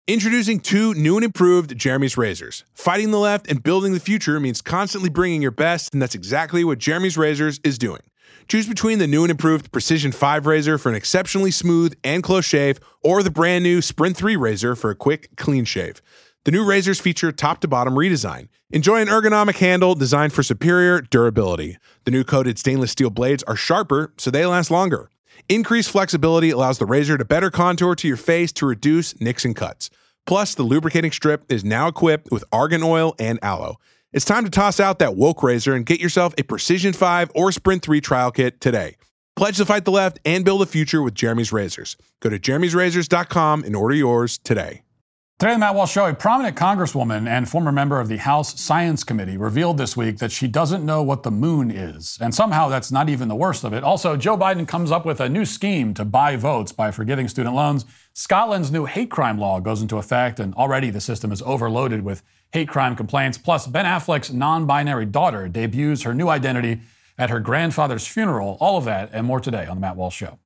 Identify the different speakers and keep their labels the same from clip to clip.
Speaker 1: Introducing two new and improved Jeremy's razors. Fighting the left and building the future means constantly bringing your best, and that's exactly what Jeremy's Razors is doing. Choose between the new and improved Precision 5 razor for an exceptionally smooth and close shave, or the brand new Sprint 3 razor for a quick, clean shave. The new razors feature top-to-bottom redesign. Enjoy an ergonomic handle designed for superior durability. The new coated stainless steel blades are sharper, so they last longer. Increased flexibility allows the razor to better contour to your face to reduce nicks and cuts. Plus, the lubricating strip is now equipped with argan oil and aloe. It's time to toss out that woke razor and get yourself a Precision 5 or Sprint 3 trial kit today. Pledge to fight the left and build a future with Jeremy's Razors. Go to jeremy'srazors.com and order yours today.
Speaker 2: Today on the Matt Walsh Show, a prominent congresswoman and former member of the House Science Committee revealed this week that she doesn't know what the moon is. And somehow that's not even the worst of it. Also, Joe Biden comes up with a new scheme to buy votes by forgiving student loans. Scotland's new hate crime law goes into effect, and already the system is overloaded with hate crime complaints. Plus, Ben Affleck's non-binary daughter debuts her new identity at her grandfather's funeral. All of that and more today on the Matt Walsh Show.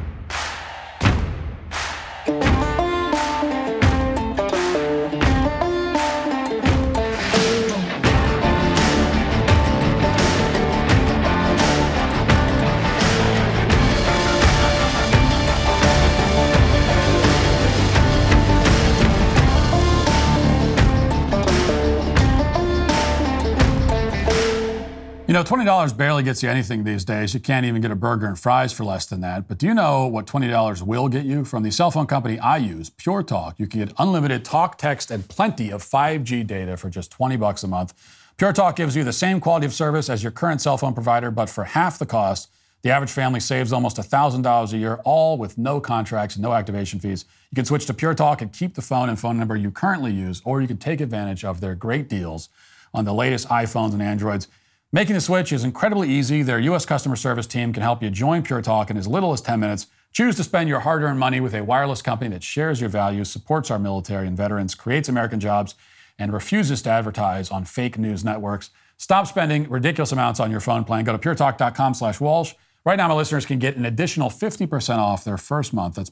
Speaker 2: You know, $20 barely gets you anything these days. You can't even get a burger and fries for less than that. But do you know what $20 will get you? From the cell phone company I use, Pure Talk, you can get unlimited talk, text, and plenty of 5G data for just $20 a month. Pure Talk gives you the same quality of service as your current cell phone provider, but for half the cost. The average family saves almost $1,000 a year, all with no contracts, no activation fees. You can switch to Pure Talk and keep the phone and phone number you currently use, or you can take advantage of their great deals on the latest iPhones and Androids. Making the switch is incredibly easy. Their U.S. customer service team can help you join Pure Talk in as little as 10 minutes. Choose to spend your hard-earned money with a wireless company that shares your values, supports our military and veterans, creates American jobs, and refuses to advertise on fake news networks. Stop spending ridiculous amounts on your phone plan. Go to puretalk.com/Walsh. Right now, my listeners can get an additional 50% off their first month. That's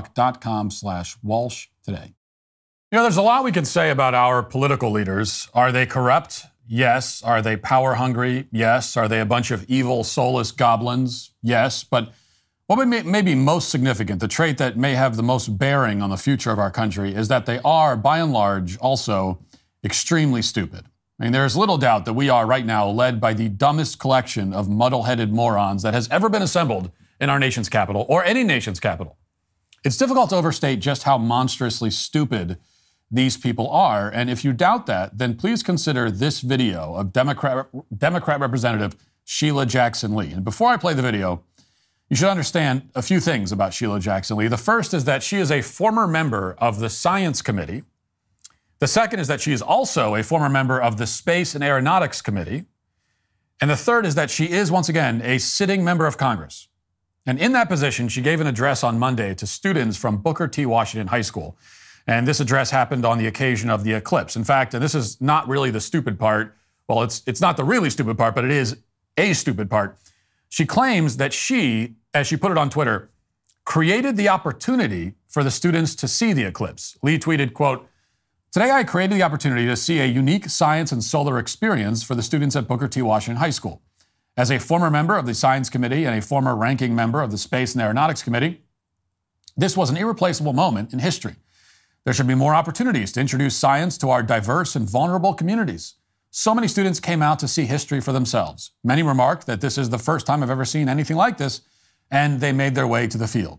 Speaker 2: puretalk.com/Walsh today. You know, there's a lot we can say about our political leaders. Are they corrupt? Yes. Are they power hungry? Yes. Are they a bunch of evil, soulless goblins? Yes. But what may be most significant, the trait that may have the most bearing on the future of our country, is that they are, by and large, also extremely stupid. I mean, there's little doubt that we are right now led by the dumbest collection of muddle-headed morons that has ever been assembled in our nation's capital, or any nation's capital. It's difficult to overstate just how monstrously stupid these people are. And if you doubt that, then please consider this video of Democrat Representative Sheila Jackson Lee. And before I play the video, you should understand a few things about Sheila Jackson Lee. The first is that she is a former member of the Science Committee. The second is that she is also a former member of the Space and Aeronautics Committee. And the third is that she is, once again, a sitting member of Congress. And in that position, she gave an address on Monday to students from Booker T. Washington High School. And this address happened on the occasion of the eclipse. In fact, and this is not really the stupid part. Well, it's not the really stupid part, but it is a stupid part. She claims that she, as she put it on Twitter, created the opportunity for the students to see the eclipse. Lee tweeted, quote, "Today I created the opportunity to see a unique science and solar experience for the students at Booker T. Washington High School. As a former member of the Science Committee and a former ranking member of the Space and Aeronautics Committee, this was an irreplaceable moment in history. There should be more opportunities to introduce science to our diverse and vulnerable communities. So many students came out to see history for themselves. Many remarked that this is the first time I've ever seen anything like this, and they made their way to the field.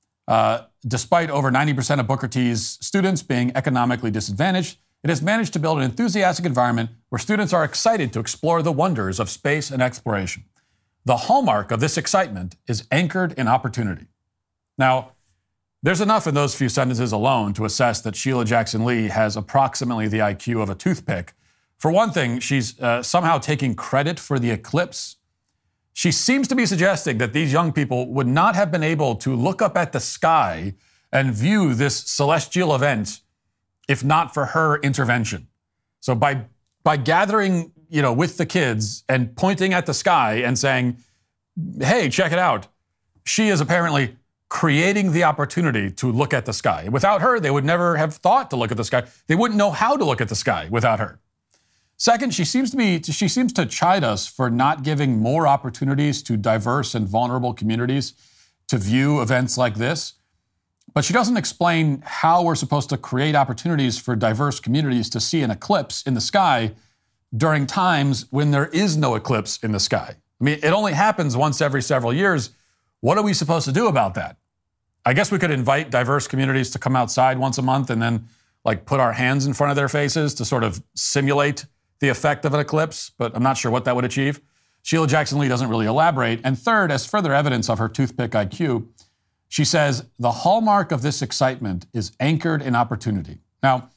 Speaker 2: Despite over 90% of Booker T's students being economically disadvantaged, it has managed to build an enthusiastic environment where students are excited to explore the wonders of space and exploration. The hallmark of this excitement is anchored in opportunity." Now, there's enough in those few sentences alone to assess that Sheila Jackson Lee has approximately the IQ of a toothpick. For one thing, she's somehow taking credit for the eclipse. She seems to be suggesting that these young people would not have been able to look up at the sky and view this celestial event if not for her intervention. So by gathering, with the kids and pointing at the sky and saying, "Hey, check it out," she is apparently creating the opportunity to look at the sky. Without her, they would never have thought to look at the sky. They wouldn't know how to look at the sky without her. Second, she seems to chide us for not giving more opportunities to diverse and vulnerable communities to view events like this. But she doesn't explain how we're supposed to create opportunities for diverse communities to see an eclipse in the sky during times when there is no eclipse in the sky. I mean, it only happens once every several years. What are we supposed to do about that? I guess we could invite diverse communities to come outside once a month and then put our hands in front of their faces to sort of simulate the effect of an eclipse, but I'm not sure what that would achieve. Sheila Jackson Lee doesn't really elaborate. And third, as further evidence of her toothpick IQ, she says, the hallmark of this excitement is anchored in opportunity. Now,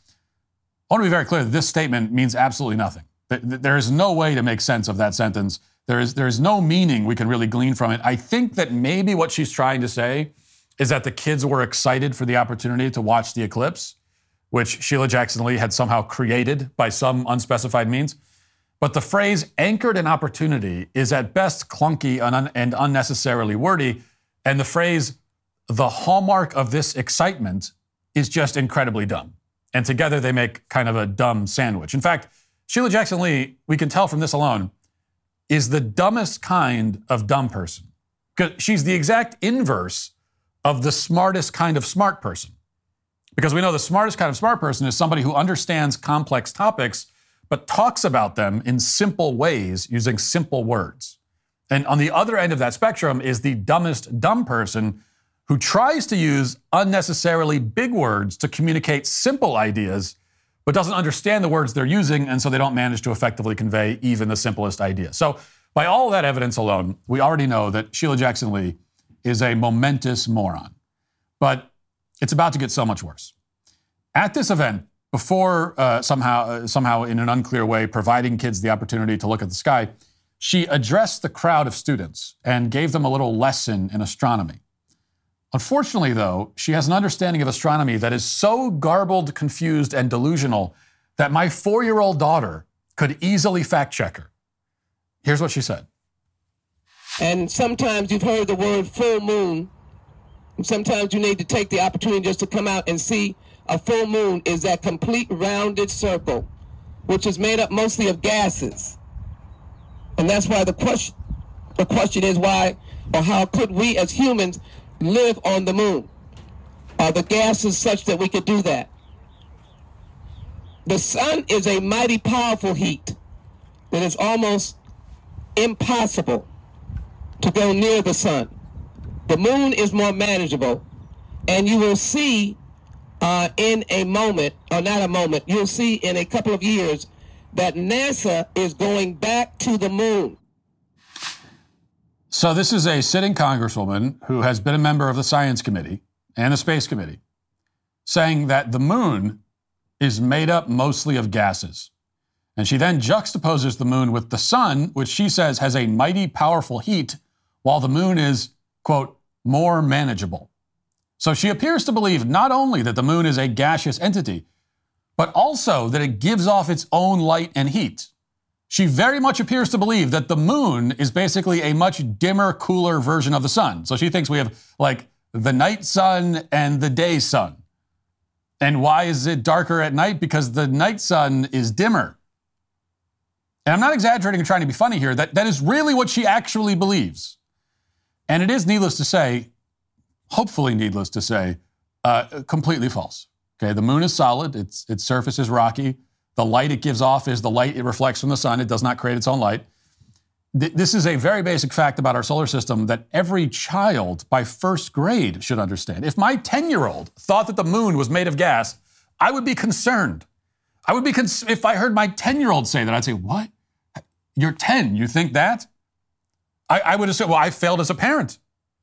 Speaker 2: I want to be very clear that this statement means absolutely nothing. There is no way to make sense of that sentence. There is no meaning we can really glean from it. I think that maybe what she's trying to say is that the kids were excited for the opportunity to watch the eclipse, which Sheila Jackson Lee had somehow created by some unspecified means. But the phrase anchored in opportunity is at best clunky and unnecessarily wordy. And the phrase the hallmark of this excitement is just incredibly dumb. And together they make kind of a dumb sandwich. In fact, Sheila Jackson Lee, we can tell from this alone, is the dumbest kind of dumb person. Because she's the exact inverse of the smartest kind of smart person. Because we know the smartest kind of smart person is somebody who understands complex topics, but talks about them in simple ways using simple words. And on the other end of that spectrum is the dumbest dumb person who tries to use unnecessarily big words to communicate simple ideas, but doesn't understand the words they're using, and so they don't manage to effectively convey even the simplest idea. So by all that evidence alone, we already know that Sheila Jackson Lee is a momentous moron. But it's about to get so much worse. At this event, before somehow in an unclear way providing kids the opportunity to look at the sky, she addressed the crowd of students and gave them a little lesson in astronomy. Unfortunately, though, she has an understanding of astronomy that is so garbled, confused, and delusional that my 4-year-old daughter could easily fact-check her. Here's what she said.
Speaker 3: And sometimes you've heard the word full moon. And sometimes you need to take the opportunity just to come out and see a full moon is that complete rounded circle, which is made up mostly of gases. And that's why the question is why or how could we as humans live on the moon? Are the gases such that we could do that? The sun is a mighty powerful heat that is almost impossible to go near the sun. The moon is more manageable, and you will see in a moment, or not a moment, you'll see in a couple of years that NASA is going back to the moon.
Speaker 2: So this is a sitting congresswoman who has been a member of the Science Committee and the Space Committee saying that the moon is made up mostly of gases. And she then juxtaposes the moon with the sun, which she says has a mighty powerful heat, while the moon is, quote, more manageable. So she appears to believe not only that the moon is a gaseous entity, but also that it gives off its own light and heat. She very much appears to believe that the moon is basically a much dimmer, cooler version of the sun. So she thinks we have the night sun and the day sun. And why is it darker at night? Because the night sun is dimmer. And I'm not exaggerating and trying to be funny here. That is really what she actually believes. And it is needless to say, hopefully needless to say, completely false. Okay, the moon is solid. Its surface is rocky. The light it gives off is the light it reflects from the sun. It does not create its own light. This is a very basic fact about our solar system that every child by first grade should understand. If my 10-year-old thought that the moon was made of gas, I would be concerned. If I heard my 10-year-old say that, I'd say, what? You're 10, you think that? I would have said, well, I failed as a parent.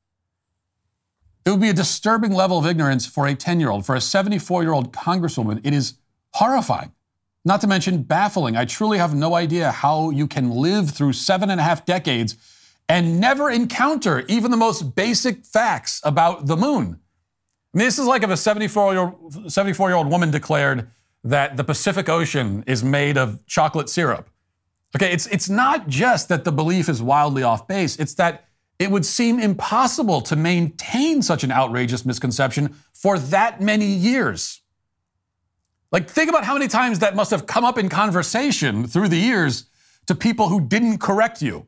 Speaker 2: It would be a disturbing level of ignorance for a 10-year-old. For a 74-year-old congresswoman, it is horrifying. Not to mention baffling. I truly have no idea how you can live through 7.5 decades and never encounter even the most basic facts about the moon. I mean, this is like if a 74-year-old woman declared that the Pacific Ocean is made of chocolate syrup. Okay, it's not just that the belief is wildly off base, it's that it would seem impossible to maintain such an outrageous misconception for that many years. Like, think about how many times that must have come up in conversation through the years to people who didn't correct you.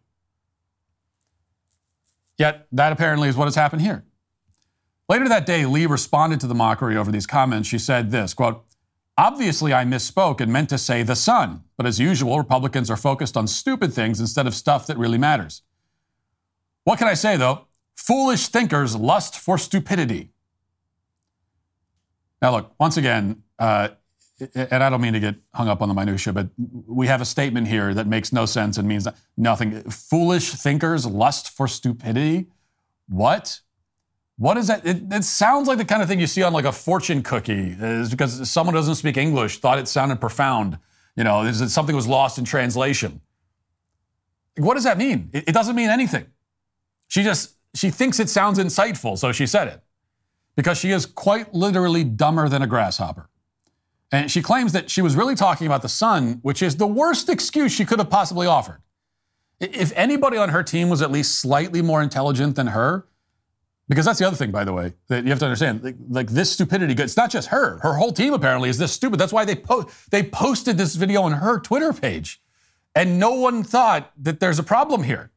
Speaker 2: Yet, that apparently is what has happened here. Later that day, Lee responded to the mockery over these comments. She said this, quote, "Obviously, I misspoke and meant to say the sun, but as usual, Republicans are focused on stupid things instead of stuff that really matters. What can I say, though? Foolish thinkers lust for stupidity." Now, look, once again, and I don't mean to get hung up on the minutia, but we have a statement here that makes no sense and means nothing. Foolish thinkers lust for stupidity? What? What is that? It sounds like the kind of thing you see on like a fortune cookie. It's because someone who doesn't speak English thought it sounded profound. You know, something was lost in translation. What does that mean? It doesn't mean anything. She thinks it sounds insightful, so she said it. Because she is quite literally dumber than a grasshopper. And she claims that she was really talking about the sun, which is the worst excuse she could have possibly offered. If anybody on her team was at least slightly more intelligent than her, because that's the other thing, by the way, that you have to understand, like this stupidity, it's not just her. Her whole team apparently is this stupid. That's why they posted this video on her Twitter page. And no one thought that there's a problem here.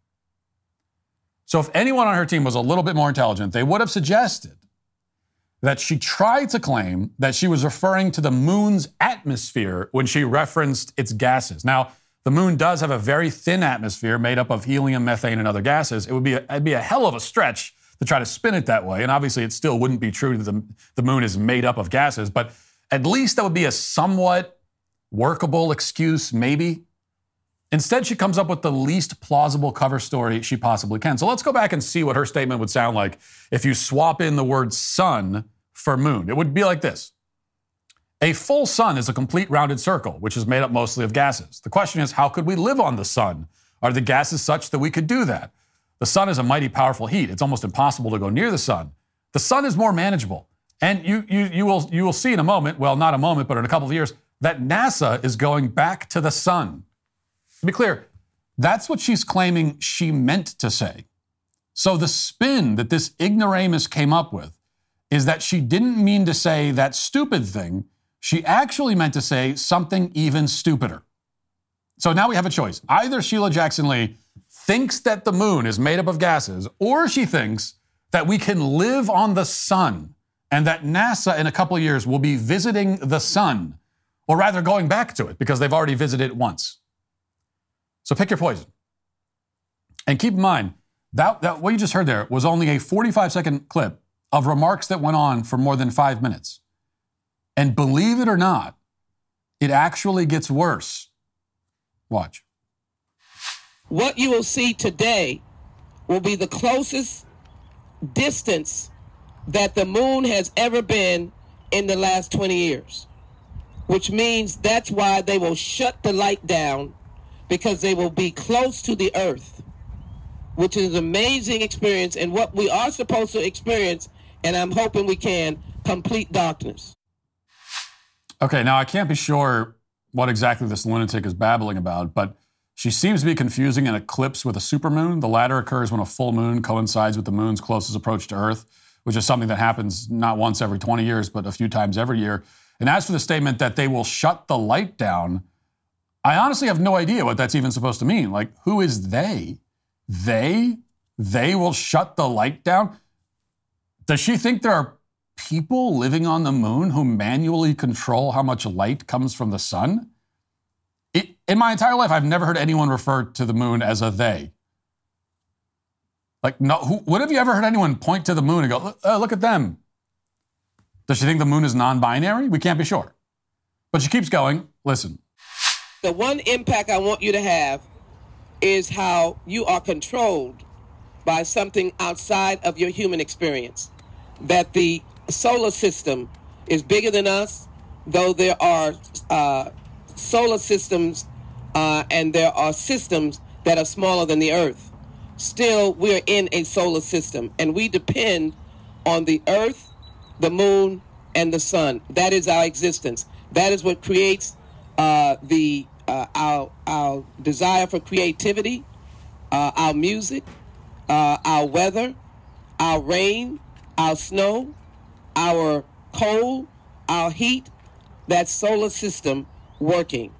Speaker 2: So if anyone on her team was a little bit more intelligent, they would have suggested that she tried to claim that she was referring to the moon's atmosphere when she referenced its gases. Now, the moon does have a very thin atmosphere made up of helium, methane, and other gases. It'd be a hell of a stretch to try to spin it that way. And obviously, it still wouldn't be true that the moon is made up of gases, but at least that would be a somewhat workable excuse, maybe. Instead, she comes up with the least plausible cover story she possibly can. So let's go back and see what her statement would sound like if you swap in the word sun for moon. It would be like this. A full sun is a complete rounded circle, which is made up mostly of gases. The question is, how could we live on the sun? Are the gases such that we could do that? The sun is a mighty powerful heat. It's almost impossible to go near the sun. The sun is more manageable. And you will see in a moment, well, not a moment, but in a couple of years, that NASA is going back to the sun. To be clear, that's what she's claiming she meant to say. So the spin that this ignoramus came up with is that she didn't mean to say that stupid thing. She actually meant to say something even stupider. So now we have a choice. Either Sheila Jackson Lee thinks that the moon is made up of gases, or she thinks that we can live on the sun and that NASA in a couple of years will be visiting the sun, or rather going back to it because they've already visited it once. So pick your poison. And keep in mind, that what you just heard there was only a 45-second clip of remarks that went on for more than 5 minutes. And believe it or not, it actually gets worse. Watch.
Speaker 3: What you will see today will be the closest distance that the moon has ever been in the last 20 years, which means that's why they will shut the light down, because they will be close to the earth, which is an amazing experience and what we are supposed to experience, and I'm hoping we can, complete darkness.
Speaker 2: Okay, now I can't be sure what exactly this lunatic is babbling about, but she seems to be confusing an eclipse with a supermoon. The latter occurs when a full moon coincides with the moon's closest approach to Earth, which is something that happens not once every 20 years, but a few times every year. And as for the statement that they will shut the light down, I honestly have no idea what that's even supposed to mean. Like, who is they? They will shut the light down? Does she think there are people living on the moon who manually control how much light comes from the sun? In my entire life, I've never heard anyone refer to the moon as a they. Like, no, when have you ever heard anyone point to the moon and go, look at them? Does she think the moon is non-binary? We can't be sure. But she keeps going. Listen.
Speaker 3: The one impact I want you to have is how you are controlled by something outside of your human experience. That the solar system is bigger than us, though there are solar systems and there are systems that are smaller than the Earth. Still, we're in a solar system, and we depend on the Earth, the moon, and the sun. That is our existence. That is what creates our desire for creativity, our music, our weather, our rain, our snow, our cold, our heat, that solar system working.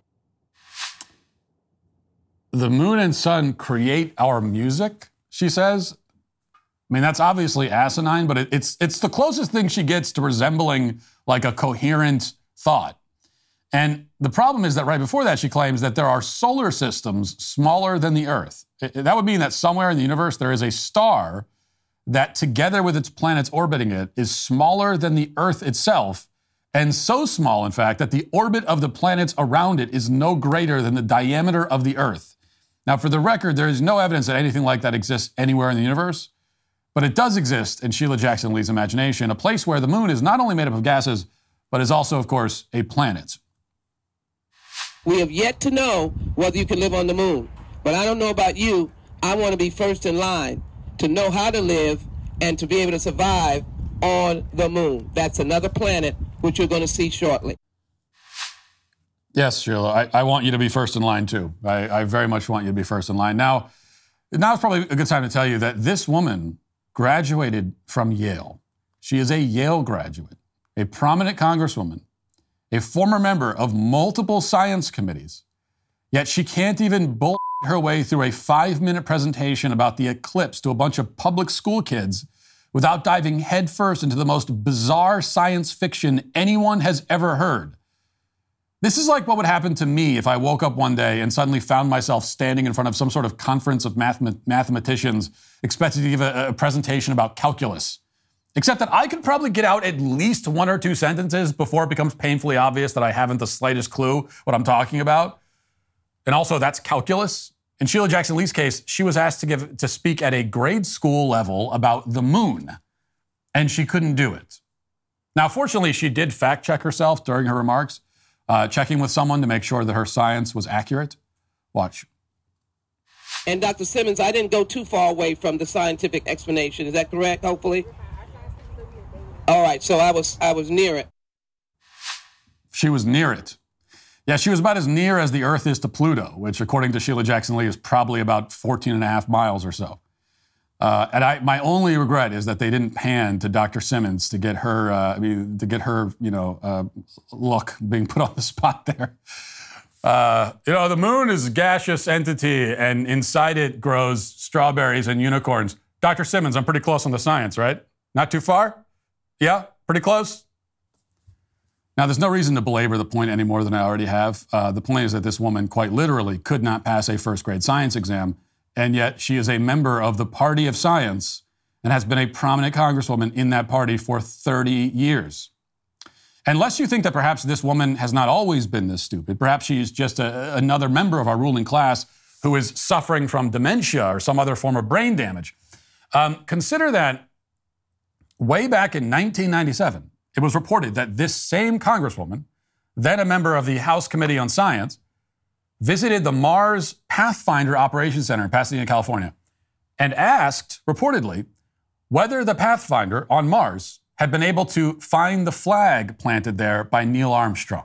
Speaker 2: The moon and sun create our music, she says. I mean, that's obviously asinine, but it's the closest thing she gets to resembling like a coherent thought. And the problem is that right before that, she claims that there are solar systems smaller than the Earth. That would mean that somewhere in the universe there is a star that, together with its planets orbiting it, is smaller than the Earth itself, and so small, in fact, that the orbit of the planets around it is no greater than the diameter of the Earth. Now, for the record, there is no evidence that anything like that exists anywhere in the universe, but it does exist in Sheila Jackson Lee's imagination, a place where the moon is not only made up of gases, but is also, of course, a planet.
Speaker 3: We have yet to know whether you can live on the moon. But I don't know about you. I want to be first in line to know how to live and to be able to survive on the moon. That's another planet, which you're going to see shortly.
Speaker 2: Yes, Sheila, I want you to be first in line, too. I very much want you to be first in line. Now is probably a good time to tell you that this woman graduated from Yale. She is a Yale graduate, a prominent congresswoman, a former member of multiple science committees, yet she can't even bull her way through a 5-minute presentation about the eclipse to a bunch of public school kids without diving headfirst into the most bizarre science fiction anyone has ever heard. This is like what would happen to me if I woke up one day and suddenly found myself standing in front of some sort of conference of mathematicians expected to give a presentation about calculus. Except that I could probably get out at least 1 or 2 sentences before it becomes painfully obvious that I haven't the slightest clue what I'm talking about. And also, that's calculus. In Sheila Jackson Lee's case, she was asked to speak at a grade school level about the moon, and she couldn't do it. Now, fortunately, she did fact check herself during her remarks, checking with someone to make sure that her science was accurate. Watch.
Speaker 3: And Dr. Simmons, I didn't go too far away from the scientific explanation. Is that correct, hopefully? All right, so I was near it.
Speaker 2: She was near it. Yeah, she was about as near as the Earth is to Pluto, which, according to Sheila Jackson Lee, is probably about 14 and a half miles or so. And my only regret is that they didn't pan to Dr. Simmons to get her, look being put on the spot there. The moon is a gaseous entity, and inside it grows strawberries and unicorns. Dr. Simmons, I'm pretty close on the science, right? Not too far? Yeah, pretty close? Now, there's no reason to belabor the point any more than I already have. The point is that this woman quite literally could not pass a first-grade science exam, and yet she is a member of the Party of Science and has been a prominent congresswoman in that party for 30 years. Unless you think that perhaps this woman has not always been this stupid, perhaps she's just another member of our ruling class who is suffering from dementia or some other form of brain damage. Consider that way back in 1997, it was reported that this same congresswoman, then a member of the House Committee on Science, visited the Mars Pathfinder Operations Center in Pasadena, California, and asked, reportedly, whether the Pathfinder on Mars had been able to find the flag planted there by Neil Armstrong.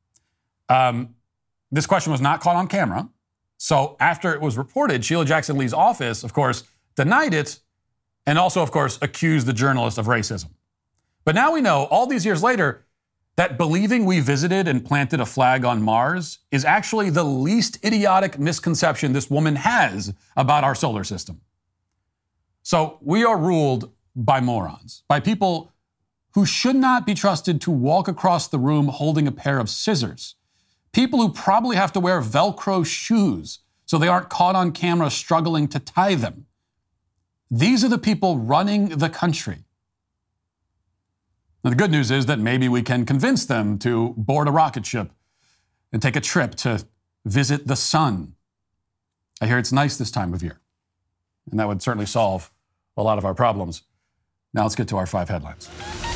Speaker 2: This question was not caught on camera. So after it was reported, Sheila Jackson Lee's office, of course, denied it and also, of course, accused the journalist of racism. But now we know, all these years later, that believing we visited and planted a flag on Mars is actually the least idiotic misconception this woman has about our solar system. So we are ruled by morons, by people who should not be trusted to walk across the room holding a pair of scissors, people who probably have to wear Velcro shoes so they aren't caught on camera struggling to tie them. These are the people running the country. Now, the good news is that maybe we can convince them to board a rocket ship and take a trip to visit the sun. I hear it's nice this time of year, and that would certainly solve a lot of our problems. Now let's get to our 5 headlines.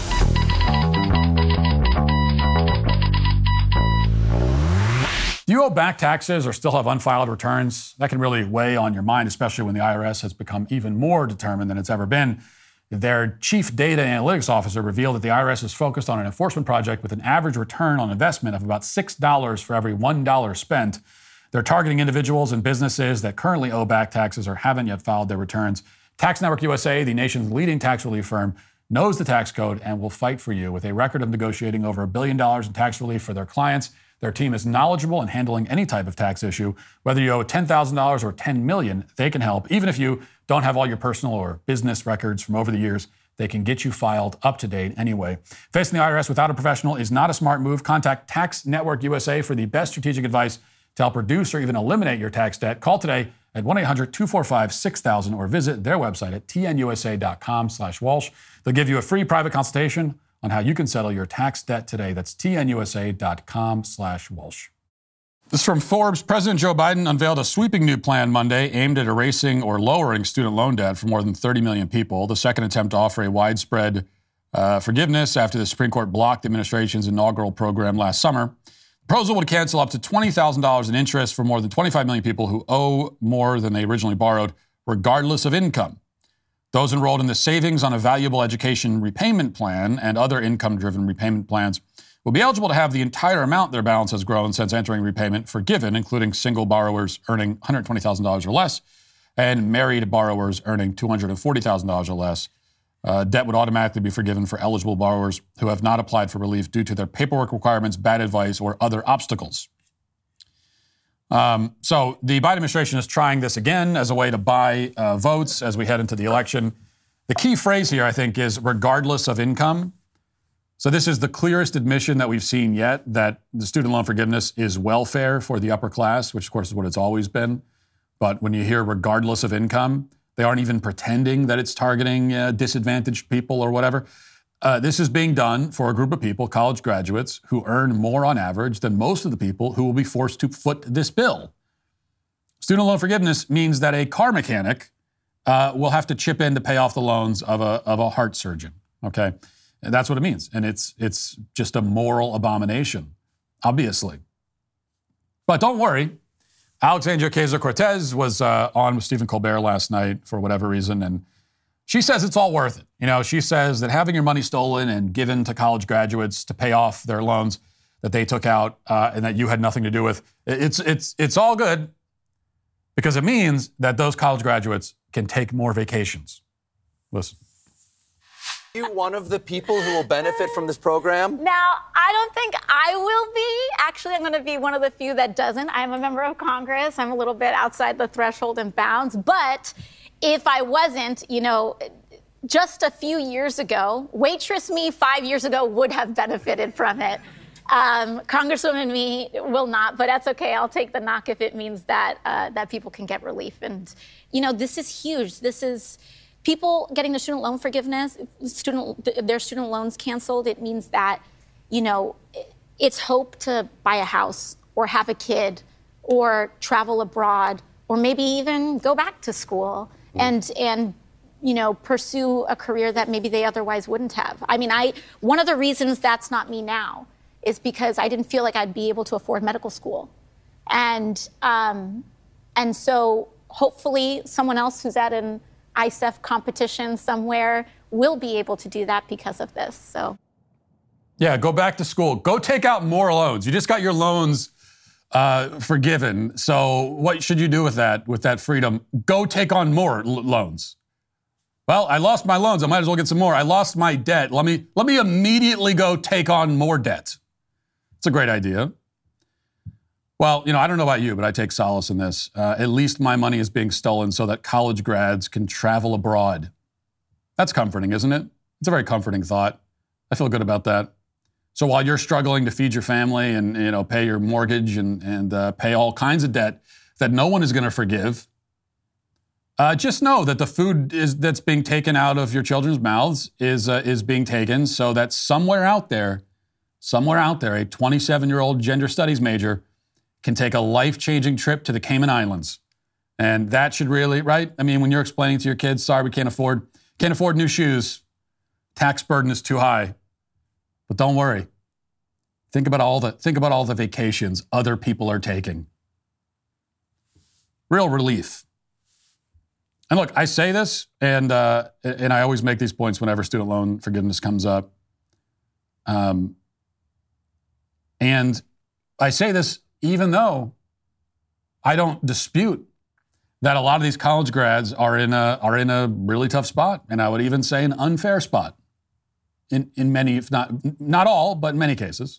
Speaker 2: Do you owe back taxes or still have unfiled returns? That can really weigh on your mind, especially when the IRS has become even more determined than it's ever been. Their chief data analytics officer revealed that the IRS is focused on an enforcement project with an average return on investment of about $6 for every $1 spent. They're targeting individuals and businesses that currently owe back taxes or haven't yet filed their returns. Tax Network USA, the nation's leading tax relief firm, knows the tax code and will fight for you. With a record of negotiating over $1 billion in tax relief for their clients, their team is knowledgeable in handling any type of tax issue. Whether you owe $10,000 or $10 million, they can help. Even if you don't have all your personal or business records from over the years, they can get you filed up to date anyway. Facing the IRS without a professional is not a smart move. Contact Tax Network USA for the best strategic advice to help reduce or even eliminate your tax debt. Call today at 1-800-245-6000 or visit their website at tnusa.com/Walsh. They'll give you a free private consultation on how you can settle your tax debt today. That's tnusa.com/Walsh. This is from Forbes. President Joe Biden unveiled a sweeping new plan Monday aimed at erasing or lowering student loan debt for more than 30 million people. The second attempt to offer a widespread forgiveness after the Supreme Court blocked the administration's inaugural program last summer. The proposal would cancel up to $20,000 in interest for more than 25 million people who owe more than they originally borrowed, regardless of income. Those enrolled in the Savings on a Valuable Education Repayment Plan and other income-driven repayment plans will be eligible to have the entire amount their balance has grown since entering repayment forgiven, including single borrowers earning $120,000 or less and married borrowers earning $240,000 or less. Debt would automatically be forgiven for eligible borrowers who have not applied for relief due to their paperwork requirements, bad advice, or other obstacles. So the Biden administration is trying this again as a way to buy votes as we head into the election. The key phrase here, I think, is regardless of income. So this is the clearest admission that we've seen yet that the student loan forgiveness is welfare for the upper class, which of course is what it's always been. But when you hear regardless of income, they aren't even pretending that it's targeting disadvantaged people or whatever. This is being done for a group of people, college graduates, who earn more on average than most of the people who will be forced to foot this bill. Student loan forgiveness means that a car mechanic will have to chip in to pay off the loans of a heart surgeon, okay? And that's what it means. And it's just a moral abomination, obviously. But don't worry. Alexandria Ocasio-Cortez was on with Stephen Colbert last night for whatever reason, and she says it's all worth it. You know, she says that having your money stolen and given to college graduates to pay off their loans that they took out and that you had nothing to do with, it's all good because it means that those college graduates can take more vacations. Listen.
Speaker 4: You one of the people who will benefit from this program?
Speaker 5: Now, I don't think I will be. Actually, I'm going to be one of the few that doesn't. I'm a member of Congress. I'm a little bit outside the threshold and bounds. But if I wasn't, you know, just a few years ago, waitress me 5 years ago would have benefited from it. Congresswoman me will not, but that's okay. I'll take the knock if it means that that people can get relief. And, you know, this is huge. This is... People getting the student loan forgiveness, their student loans canceled, it means that, you know, it's hope to buy a house or have a kid or travel abroad or maybe even go back to school and you know, pursue a career that maybe they otherwise wouldn't have. I mean, one of the reasons that's not me now is because I didn't feel like I'd be able to afford medical school. And so hopefully someone else who's at an ISEF competition somewhere will be able to do that because of this. So,
Speaker 2: yeah, go back to school. Go take out more loans. You just got your loans forgiven. So what should you do with that freedom? Go take on more loans. Well, I lost my loans. I might as well get some more. I lost my debt. Let me immediately go take on more debt. It's a great idea. Well, you know, I don't know about you, but I take solace in this. At least my money is being stolen so that college grads can travel abroad. That's comforting, isn't it? It's a very comforting thought. I feel good about that. So while you're struggling to feed your family and, you know, pay your mortgage and pay all kinds of debt that no one is going to forgive, just know that the food that's being taken out of your children's mouths is being taken so that somewhere out there, a 27-year-old gender studies major can take a life-changing trip to the Cayman Islands. And that should really, right? I mean, when you're explaining to your kids, sorry, we can't afford new shoes. Tax burden is too high. But don't worry. Think about all the vacations other people are taking. Real relief. And look, I say this, and I always make these points whenever student loan forgiveness comes up. And I say this even though I don't dispute that a lot of these college grads are in a really tough spot, and I would even say an unfair spot in many, if not all, but in many cases.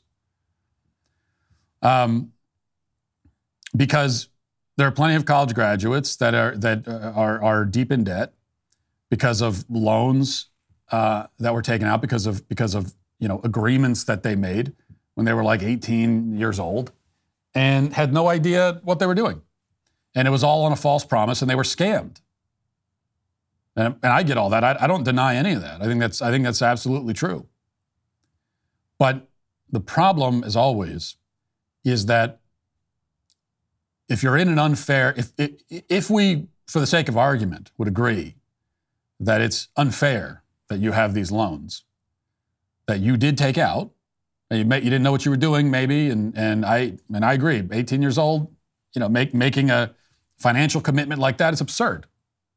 Speaker 2: Because there are plenty of college graduates that are deep in debt because of loans that were taken out because of agreements that they made when they were like 18 years old and had no idea what they were doing. And it was all on a false promise, and they were scammed. And I get all that. I don't deny any of that. I think that's absolutely true. But the problem, as always, is that if you're in an unfair, if we, for the sake of argument, would agree that it's unfair that you have these loans that you did take out, and you didn't know what you were doing, maybe, and I agree. 18 years old, making a financial commitment like that is absurd.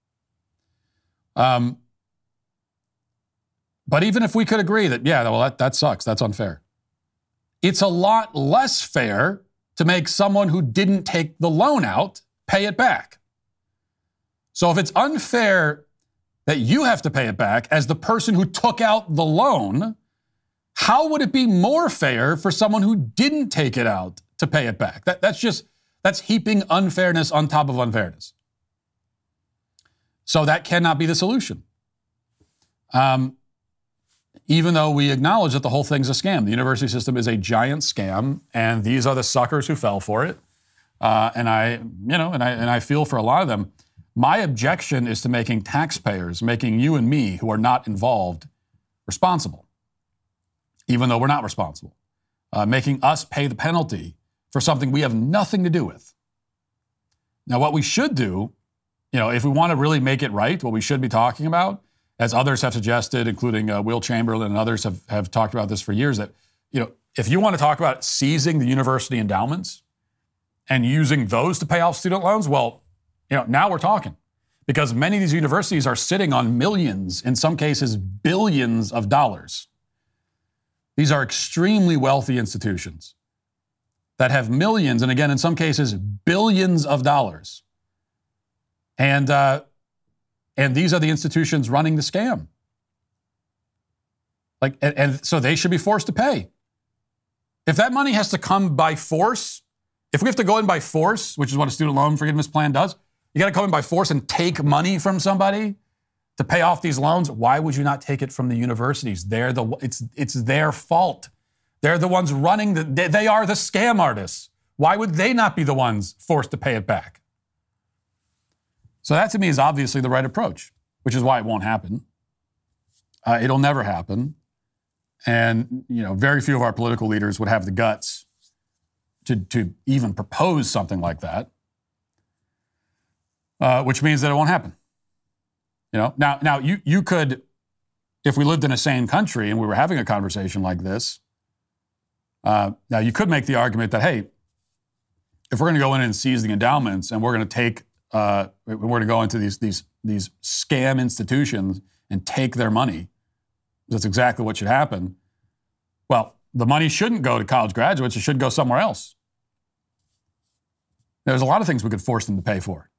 Speaker 2: But even if we could agree that, that sucks, that's unfair. It's a lot less fair to make someone who didn't take the loan out pay it back. So if it's unfair that you have to pay it back as the person who took out the loan, how would it be more fair for someone who didn't take it out to pay it back? That's heaping unfairness on top of unfairness. So that cannot be the solution. Even though we acknowledge that the whole thing's a scam. The university system is a giant scam, and these are the suckers who fell for it. And I feel for a lot of them. My objection is to making taxpayers, making you and me, who are not involved, responsible, even though we're not responsible. Making us pay the penalty for something we have nothing to do with. Now, what we should do, if we want to really make it right, what we should be talking about, as others have suggested, including Will Chamberlain and others have talked about this for years, that, if you want to talk about seizing the university endowments and using those to pay off student loans, well, now we're talking. Because many of these universities are sitting on millions, in some cases billions of dollars. These are extremely wealthy institutions that have millions, and again, in some cases, billions of dollars. And these are the institutions running the scam. And so they should be forced to pay. If that money has to come by force, if we have to go in by force, which is what a student loan forgiveness plan does, you got to come in by force and take money from somebody to pay off these loans. Why would you not take it from the universities? It's their fault. They're the ones running they are the scam artists. Why would they not be the ones forced to pay it back? So that to me is obviously the right approach, which is why it won't happen. It'll never happen. And, very few of our political leaders would have the guts to even propose something like that, which means that it won't happen. Now you could, if we lived in a sane country and we were having a conversation like this, now you could make the argument that, hey, if we're going to go in and seize the endowments and we're going to take, we're going to go into these scam institutions and take their money, that's exactly what should happen. Well, the money shouldn't go to college graduates. It should go somewhere else. There's a lot of things we could force them to pay for.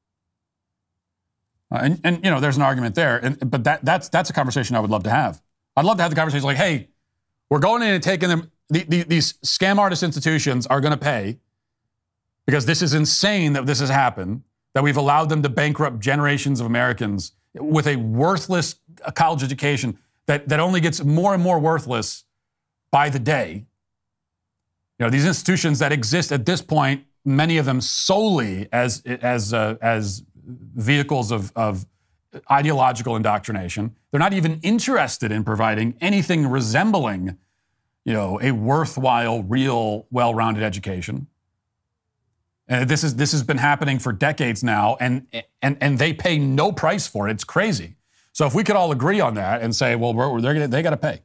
Speaker 2: And there's an argument there. But that's a conversation I would love to have. I'd love to have the conversation like, hey, we're going in and taking them. These scam artist institutions are going to pay because this is insane that this has happened, that we've allowed them to bankrupt generations of Americans with a worthless college education that only gets more and more worthless by the day. These institutions that exist at this point, many of them solely as vehicles of ideological indoctrination. They're not even interested in providing anything resembling, a worthwhile, real, well-rounded education. And this has been happening for decades now, and they pay no price for it. It's crazy. So if we could all agree on that and say, well, they got to pay.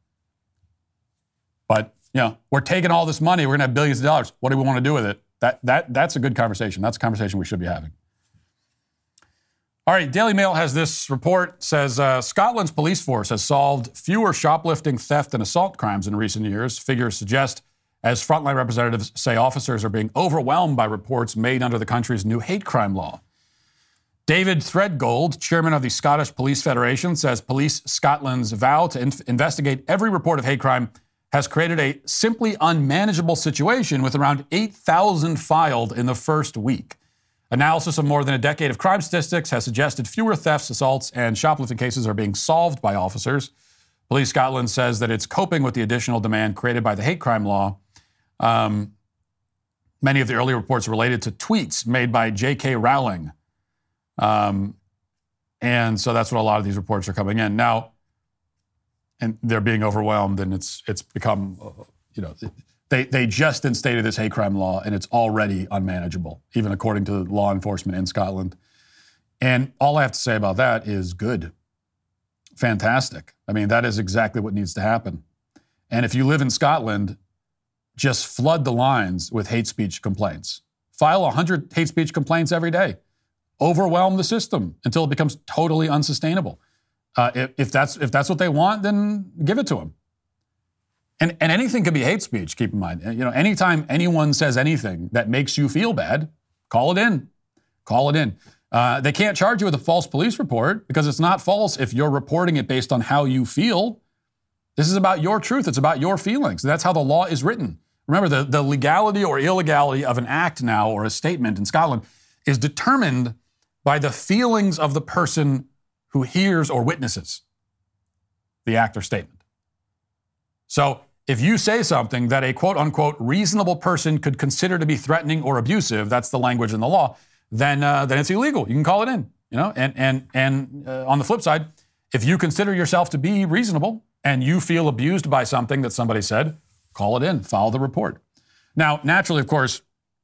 Speaker 2: But we're taking all this money. We're going to have billions of dollars. What do we want to do with it? That's a good conversation. That's a conversation we should be having. All right, Daily Mail has this report, says Scotland's police force has solved fewer shoplifting, theft, and assault crimes in recent years. Figures suggest, as frontline representatives say, officers are being overwhelmed by reports made under the country's new hate crime law. David Threadgold, chairman of the Scottish Police Federation, says Police Scotland's vow to investigate every report of hate crime has created a simply unmanageable situation with around 8,000 filed in the first week. Analysis of more than a decade of crime statistics has suggested fewer thefts, assaults, and shoplifting cases are being solved by officers. Police Scotland says that it's coping with the additional demand created by the hate crime law. Many of the early reports related to tweets made by J.K. Rowling. And so that's what a lot of these reports are coming in now, and they're being overwhelmed, and it's become, they just instated this hate crime law, and it's already unmanageable, even according to law enforcement in Scotland. And all I have to say about that is good, fantastic. I mean, that is exactly what needs to happen. And if you live in Scotland, just flood the lines with hate speech complaints. File 100 hate speech complaints every day. Overwhelm the system until it becomes totally unsustainable. If that's what they want, then give it to them. And anything can be hate speech. Keep in mind, anytime anyone says anything that makes you feel bad, call it in. Call it in. They can't charge you with a false police report because it's not false if you're reporting it based on how you feel. This is about your truth. It's about your feelings. That's how the law is written. Remember, the legality or illegality of an act now or a statement in Scotland is determined by the feelings of the person who hears or witnesses the act or statement. So if you say something that a quote-unquote reasonable person could consider to be threatening or abusive, that's the language in the law, then it's illegal. You can call it in, And on the flip side, if you consider yourself to be reasonable and you feel abused by something that somebody said, call it in, file the report. Now, naturally, of course,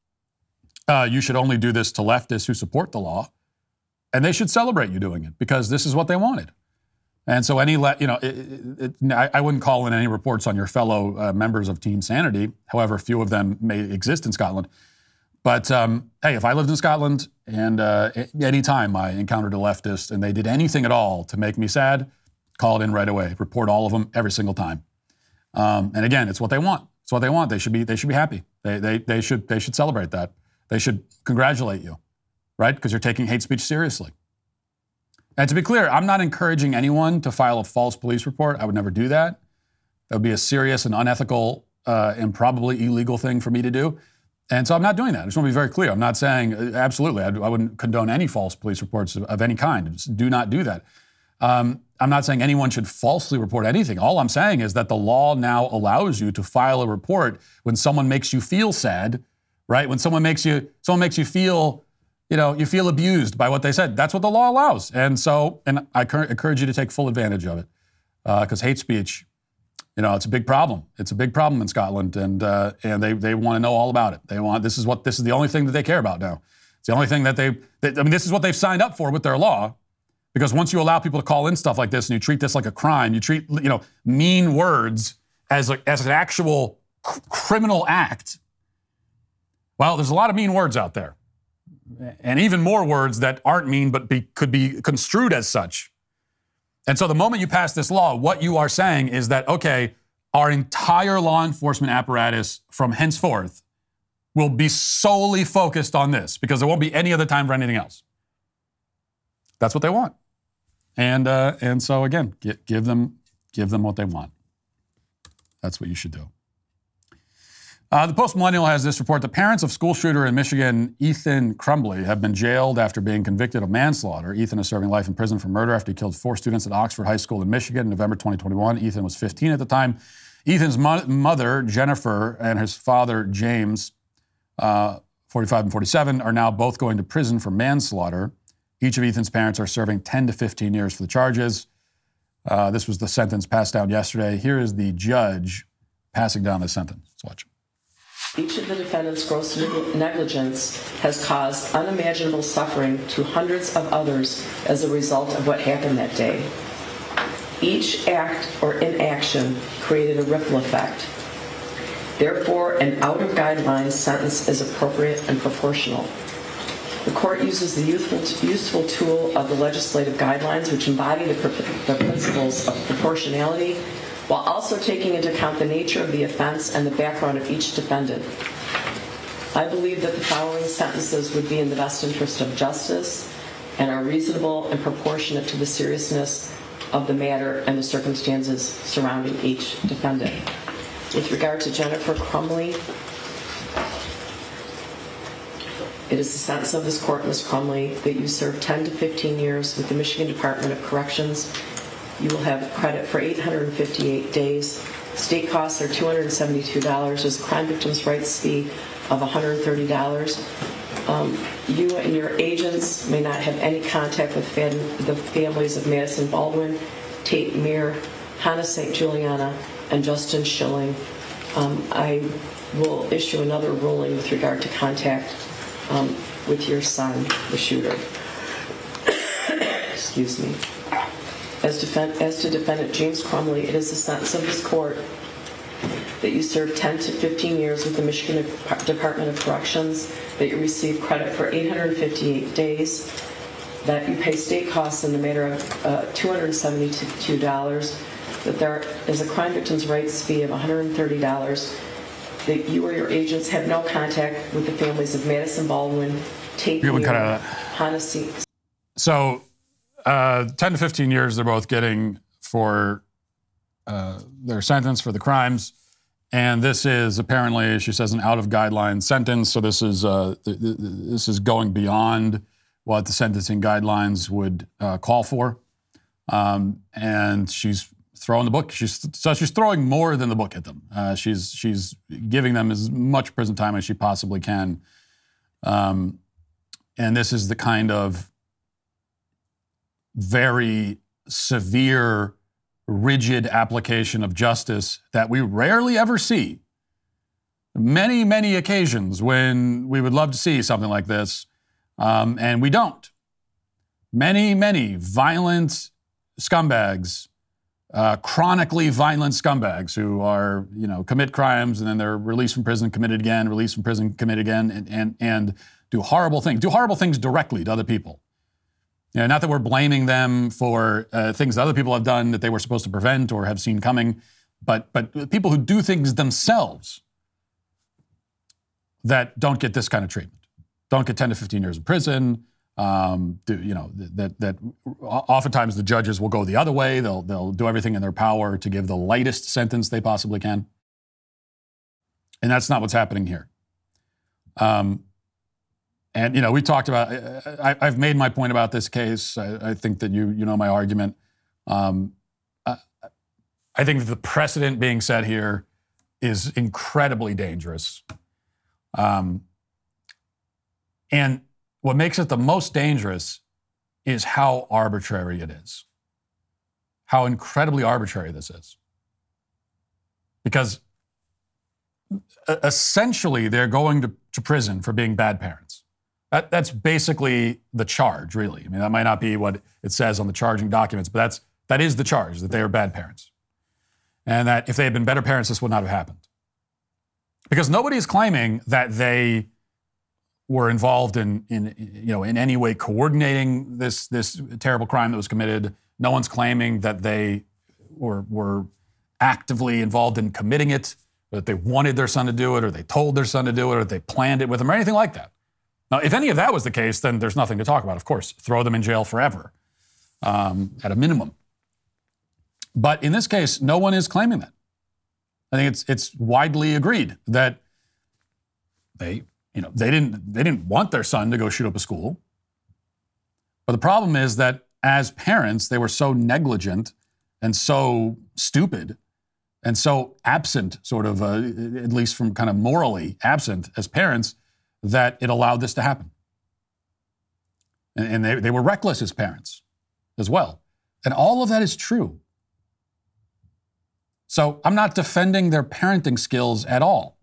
Speaker 2: you should only do this to leftists who support the law. And they should celebrate you doing it because this is what they wanted. And so I wouldn't call in any reports on your fellow members of Team Sanity, however few of them may exist in Scotland. But hey, if I lived in Scotland and any time I encountered a leftist and they did anything at all to make me sad, call it in right away. Report all of them every single time. And again, it's what they want. It's what they want. They should be happy. They should celebrate that. They should congratulate you. Right? Because you're taking hate speech seriously. And to be clear, I'm not encouraging anyone to file a false police report. I would never do that. That would be a serious and unethical and probably illegal thing for me to do. And so I'm not doing that. I just want to be very clear. I'm not saying, absolutely, I wouldn't condone any false police reports of any kind. Just do not do that. I'm not saying anyone should falsely report anything. All I'm saying is that the law now allows you to file a report when someone makes you feel sad, right? When someone makes you feel you feel abused by what they said. That's what the law allows. And I encourage you to take full advantage of it because hate speech, it's a big problem. It's a big problem in Scotland, and they want to know all about it. This is the only thing that they care about now. It's the only thing that this is what they've signed up for with their law, because once you allow people to call in stuff like this and you treat this like a crime, you treat, mean words as an actual criminal act. Well, there's a lot of mean words out there. And even more words that aren't mean but could be construed as such. And so the moment you pass this law, what you are saying is that, okay, our entire law enforcement apparatus from henceforth will be solely focused on this because there won't be any other time for anything else. That's what they want. And so again, give them what they want. That's what you should do. The Post-Millennial has this report. The parents of school shooter in Michigan, Ethan Crumbley, have been jailed after being convicted of manslaughter. Ethan is serving life in prison for murder after he killed 4 students at Oxford High School in Michigan in November 2021. Ethan was 15 at the time. Ethan's mother, Jennifer, and his father, James, 45 and 47, are now both going to prison for manslaughter. Each of Ethan's parents are serving 10 to 15 years for the charges. This was the sentence passed down yesterday. Here is the judge passing down the sentence. Let's watch.
Speaker 6: Each of the defendants' gross negligence has caused unimaginable suffering to hundreds of others as a result of what happened that day. Each act or inaction created a ripple effect. Therefore, an out-of-guidelines sentence is appropriate and proportional. The court uses the useful tool of the legislative guidelines, which embody the principles of proportionality, while also taking into account the nature of the offense and the background of each defendant. I believe that the following sentences would be in the best interest of justice and are reasonable and proportionate to the seriousness of the matter and the circumstances surrounding each defendant. With regard to Jennifer Crumbley, it is the sentence of this court, Ms. Crumbley, that you serve 10 to 15 years with the Michigan Department of Corrections. You will have credit for 858 days. State costs are $272. There's a crime victims' rights fee of $130. You and your agents may not have any contact with the families of Madison Baldwin, Tate Meir, Hannah St. Juliana, and Justin Schilling. I will issue another ruling with regard to contact with your son, the shooter. Excuse me. As to defendant James Crumbley, it is the sentence of this court that you serve 10 to 15 years with the Michigan Department of Corrections, that you receive credit for 858 days, that you pay state costs in the matter of $272, that there is a crime victims' rights fee of $130, that you or your agents have no contact with the families of Madison Baldwin, Tate Meir, Hannah St.
Speaker 2: So 10 to 15 years they're both getting for their sentence for the crimes. And this is apparently, she says, an out-of-guideline sentence. So this is going beyond what the sentencing guidelines would call for. And she's throwing the book. She's throwing more than the book at them. She's giving them as much prison time as she possibly can. And this is the kind of very severe, rigid application of justice that we rarely ever see. Many, many occasions when we would love to see something like this, and we don't. Many, many violent scumbags, chronically violent scumbags who are, commit crimes and then they're released from prison, committed again, released from prison, commit again, and do horrible things directly to other people. Not that we're blaming them for things that other people have done that they were supposed to prevent or have seen coming, but people who do things themselves that don't get this kind of treatment, don't get 10 to 15 years in prison. That oftentimes the judges will go the other way. They'll do everything in their power to give the lightest sentence they possibly can, and that's not what's happening here. And, we talked about, I've made my point about this case. I think that you know my argument. I think that the precedent being set here is incredibly dangerous. And what makes it the most dangerous is how arbitrary it is. How incredibly arbitrary this is. Because essentially they're going to prison for being bad parents. That's basically the charge, really. I mean, that might not be what it says on the charging documents, but that is the charge, that they are bad parents. And that if they had been better parents, this would not have happened. Because nobody is claiming that they were involved in any way coordinating this terrible crime that was committed. No one's claiming that they were actively involved in committing it, or that they wanted their son to do it, or they told their son to do it, or they planned it with them, or anything like that. Now, if any of that was the case, then there's nothing to talk about, of course. Throw them in jail forever, at a minimum. But in this case, no one is claiming that. I think it's widely agreed that they didn't want their son to go shoot up a school. But the problem is that as parents, they were so negligent and so stupid and so absent, sort of, at least from kind of morally absent as parents, that it allowed this to happen. And they were reckless as parents as well. And all of that is true. So I'm not defending their parenting skills at all.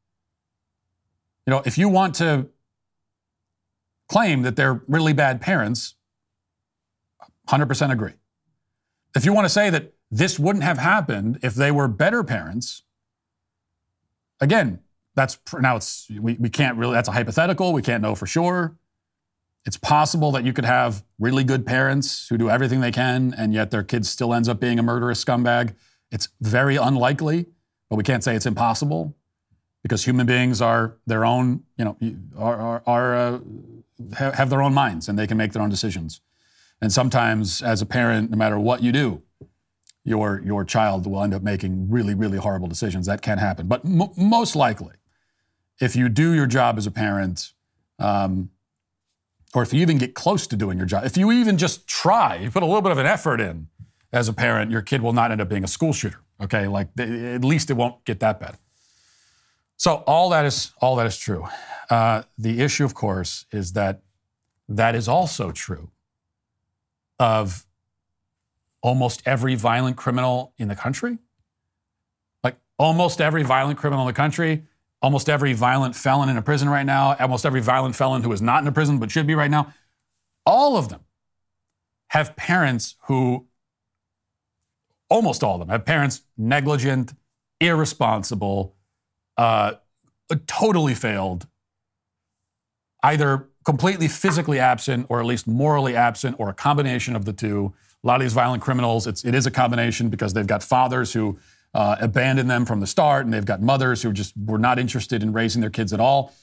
Speaker 2: If you want to claim that they're really bad parents, 100% agree. If you want to say that this wouldn't have happened if they were better parents, again, we can't really, that's a hypothetical. We can't know for sure. It's possible that you could have really good parents who do everything they can, and yet their kid still ends up being a murderous scumbag. It's very unlikely, but we can't say it's impossible because human beings are their own, have their own minds and they can make their own decisions. And sometimes as a parent, no matter what you do, your child will end up making really, really horrible decisions. That can happen. But most likely, if you do your job as a parent, or if you even get close to doing your job, if you even just try, you put a little bit of an effort in as a parent, your kid will not end up being a school shooter, okay? Like, at least it won't get that bad. So all that is true. The issue, of course, is that is also true of almost every violent criminal in the country. Like, almost every violent criminal in the country, almost every violent felon in a prison right now, almost every violent felon who is not in a prison but should be right now, all of them have parents who, almost all of them, have parents negligent, irresponsible, totally failed, either completely physically absent or at least morally absent or a combination of the two. A lot of these violent criminals, it is a combination because they've got fathers who abandoned them from the start, and they've got mothers who just were not interested in raising their kids at all.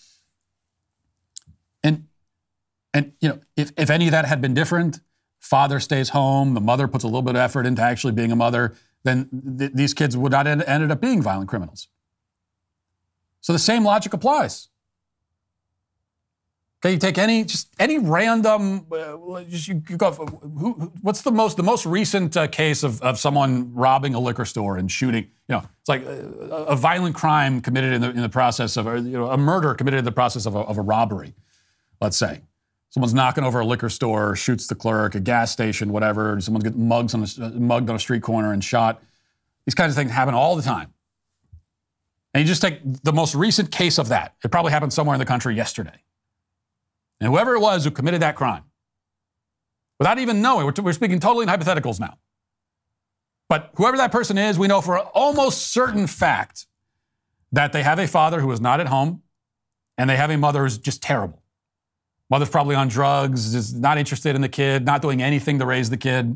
Speaker 2: And you know, if any of that had been different, father stays home, the mother puts a little bit of effort into actually being a mother, then these kids would not ended up being violent criminals. So the same logic applies. Okay, you take any random, you go, what's the most recent case of someone robbing a liquor store and shooting? You know, it's like a violent crime committed in the process of, a murder committed in the process of a robbery. Let's say someone's knocking over a liquor store, shoots the clerk, a gas station, whatever. Someone gets mugged on a street corner and shot. These kinds of things happen all the time. And you just take the most recent case of that. It probably happened somewhere in the country yesterday. And whoever it was who committed that crime, without even knowing, we're speaking totally in hypotheticals now. But whoever that person is, we know for an almost certain fact that they have a father who is not at home and they have a mother who's just terrible. Mother's probably on drugs, is not interested in the kid, not doing anything to raise the kid.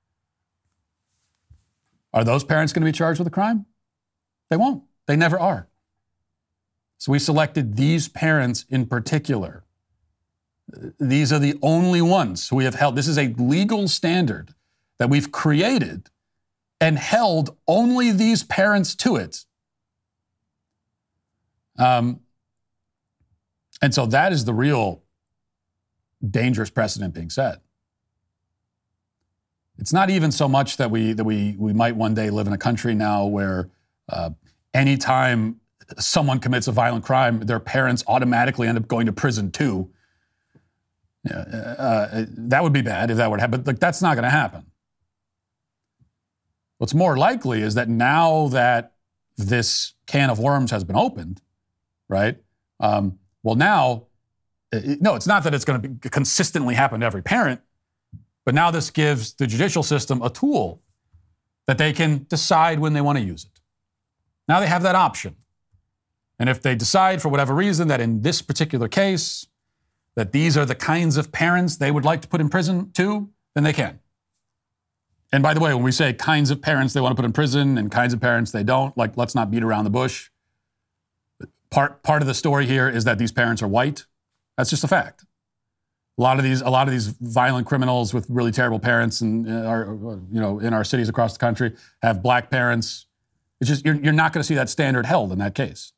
Speaker 2: Are those parents going to be charged with a crime? They won't. They never are. So we selected these parents in particular. These are the only ones who we have held. This is a legal standard that we've created and held only these parents to it. And so that is the real dangerous precedent being set. It's not even so much that we might one day live in a country now where anytime someone commits a violent crime, their parents automatically end up going to prison too. That would be bad if that would happen, but that's not going to happen. What's more likely is that now that this can of worms has been opened, right? No, it's not that it's going to consistently happen to every parent, but now this gives the judicial system a tool that they can decide when they want to use it. Now they have that option. And if they decide for whatever reason that in this particular case, that these are the kinds of parents they would like to put in prison too, then they can. And by the way, when we say kinds of parents they want to put in prison and kinds of parents they don't, like, let's not beat around the bush. Part of the story here is that these parents are white. That's just a fact. A lot of these violent criminals with really terrible parents and in our cities across the country have black parents. It's just you're not going to see that standard held in that case.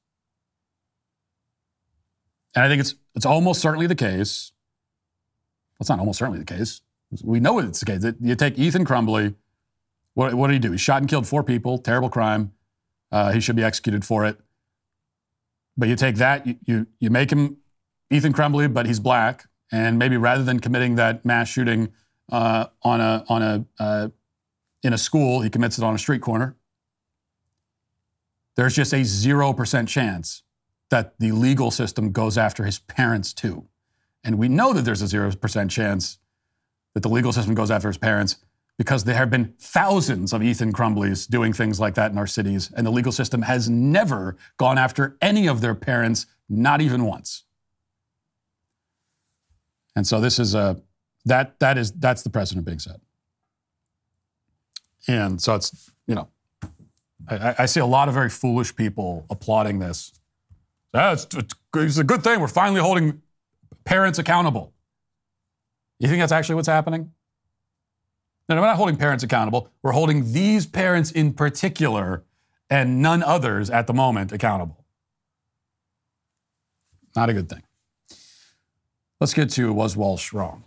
Speaker 2: And I think it's almost certainly the case. Well, it's not almost certainly the case. We know it's the case. That you take Ethan Crumbley. What did he do? He shot and killed 4 people. Terrible crime. He should be executed for it. But you take that, you make him Ethan Crumbley, but he's black, and maybe rather than committing that mass shooting in a school, he commits it on a street corner. There's just a 0% chance that the legal system goes after his parents too. And we know that there's a 0% chance that the legal system goes after his parents because there have been thousands of Ethan Crumbleys doing things like that in our cities, and the legal system has never gone after any of their parents, not even once. And so this is that's the precedent being set. And so it's, I see a lot of very foolish people applauding this. It's a good thing we're finally holding parents accountable. You think that's actually what's happening? No, we're not holding parents accountable. We're holding these parents in particular and none others at the moment accountable. Not a good thing. Let's get to Was Walsh Wrong?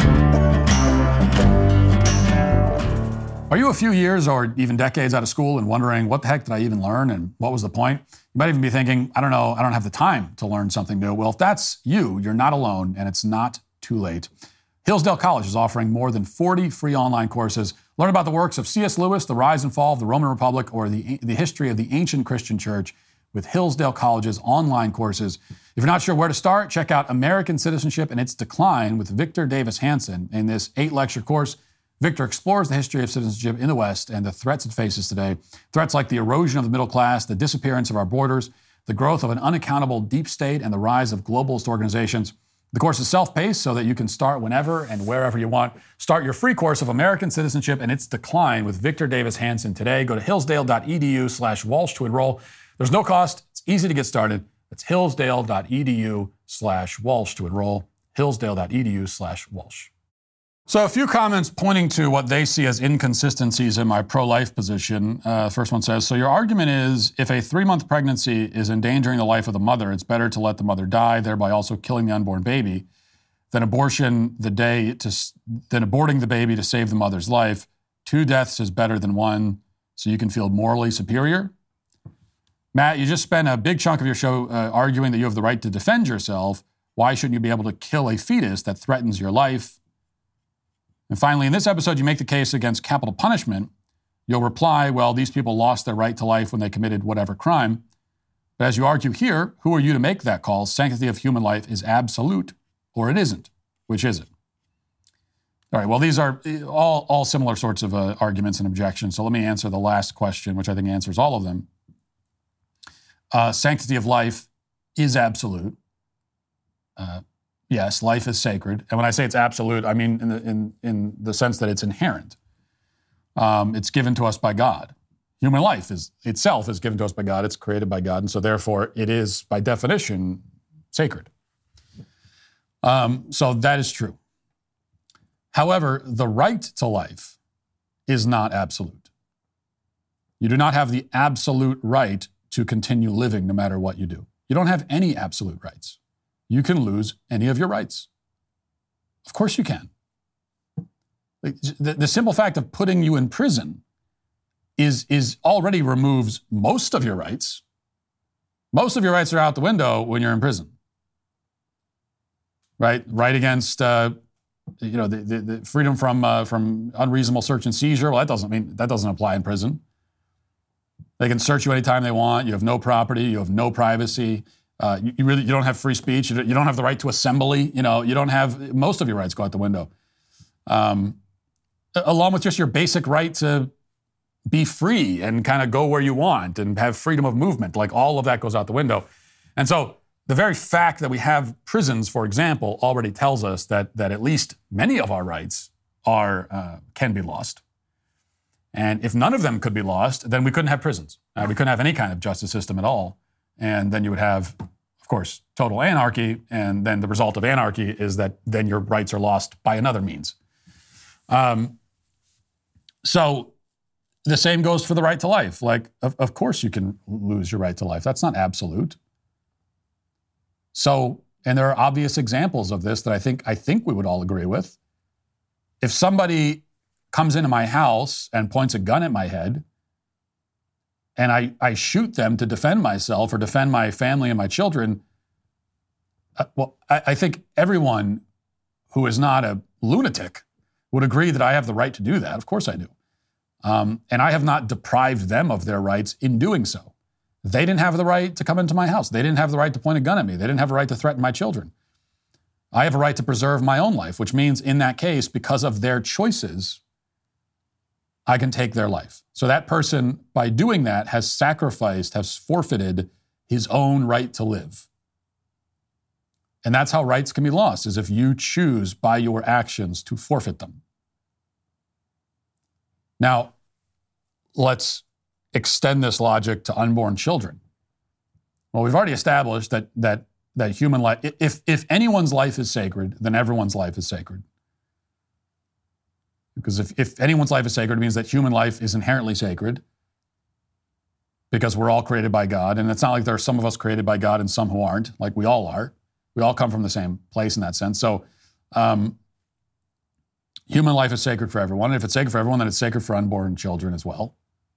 Speaker 2: Are you a few years or even decades out of school and wondering, what the heck did I even learn and what was the point? You might even be thinking, I don't know, I don't have the time to learn something new. Well, if that's you, you're not alone and it's not too late. Hillsdale College is offering more than 40 free online courses. Learn about the works of C.S. Lewis, the rise and fall of the Roman Republic, or the history of the ancient Christian church with Hillsdale College's online courses. If you're not sure where to start, check out American Citizenship and Its Decline with Victor Davis Hanson. In this 8-lecture course, Victor explores the history of citizenship in the West and the threats it faces today. Threats like the erosion of the middle class, the disappearance of our borders, the growth of an unaccountable deep state, and the rise of globalist organizations. The course is self-paced so that you can start whenever and wherever you want. Start your free course of American Citizenship and Its Decline with Victor Davis Hanson today. Go to hillsdale.edu/Walsh to enroll. There's no cost. It's easy to get started. It's hillsdale.edu/Walsh to enroll. hillsdale.edu/Walsh. So a few comments pointing to what they see as inconsistencies in my pro-life position. First one says, so your argument is if a 3-month pregnancy is endangering the life of the mother, it's better to let the mother die, thereby also killing the unborn baby, than aborting the baby to save the mother's life. 2 deaths is better than 1, so you can feel morally superior. Matt, you just spent a big chunk of your show arguing that you have the right to defend yourself. Why shouldn't you be able to kill a fetus that threatens your life? And finally, in this episode, you make the case against capital punishment. You'll reply, well, these people lost their right to life when they committed whatever crime. But as you argue here, who are you to make that call? Sanctity of human life is absolute, or it isn't. Which is it? All right, well, these are all similar sorts of arguments and objections. So let me answer the last question, which I think answers all of them. Sanctity of life is absolute. Yes, life is sacred. And when I say it's absolute, I mean in the sense that it's inherent. It's given to us by God. Human life itself is given to us by God. It's created by God. And so therefore, it is, by definition, sacred. So that is true. However, the right to life is not absolute. You do not have the absolute right to continue living no matter what you do. You don't have any absolute rights. You can lose any of your rights. Of course you can. The simple fact of putting you in prison is already removes most of your rights. Most of your rights are out the window when you're in prison. Right against the freedom from unreasonable search and seizure. Well, that doesn't apply in prison. They can search you anytime they want. You have no property. You have no privacy. You don't have free speech. You don't have the right to assembly. You don't have, most of your rights go out the window. Along with just your basic right to be free and kind of go where you want and have freedom of movement. Like all of that goes out the window. And so the very fact that we have prisons, for example, already tells us that at least many of our rights can be lost. And if none of them could be lost, then we couldn't have prisons. We couldn't have any kind of justice system at all. And then you would have, of course, total anarchy. And then the result of anarchy is that then your rights are lost by another means. So the same goes for the right to life. Like, of course you can lose your right to life. That's not absolute. So, and there are obvious examples of this that I think we would all agree with. If somebody comes into my house and points a gun at my head, and I shoot them to defend myself or defend my family and my children, I think everyone who is not a lunatic would agree that I have the right to do that. Of course I do. And I have not deprived them of their rights in doing so. They didn't have the right to come into my house. They didn't have the right to point a gun at me. They didn't have a right to threaten my children. I have a right to preserve my own life, which means in that case, because of their choices, I can take their life. So that person, by doing that, has forfeited his own right to live. And that's how rights can be lost, is if you choose by your actions to forfeit them. Now, let's extend this logic to unborn children. Well, we've already established that that human life, if anyone's life is sacred, then everyone's life is sacred. Because if anyone's life is sacred, it means that human life is inherently sacred because we're all created by God. And it's not like there are some of us created by God and some who aren't, like we all are. We all come from the same place in that sense. So human life is sacred for everyone. And if it's sacred for everyone, then it's sacred for unborn children as well.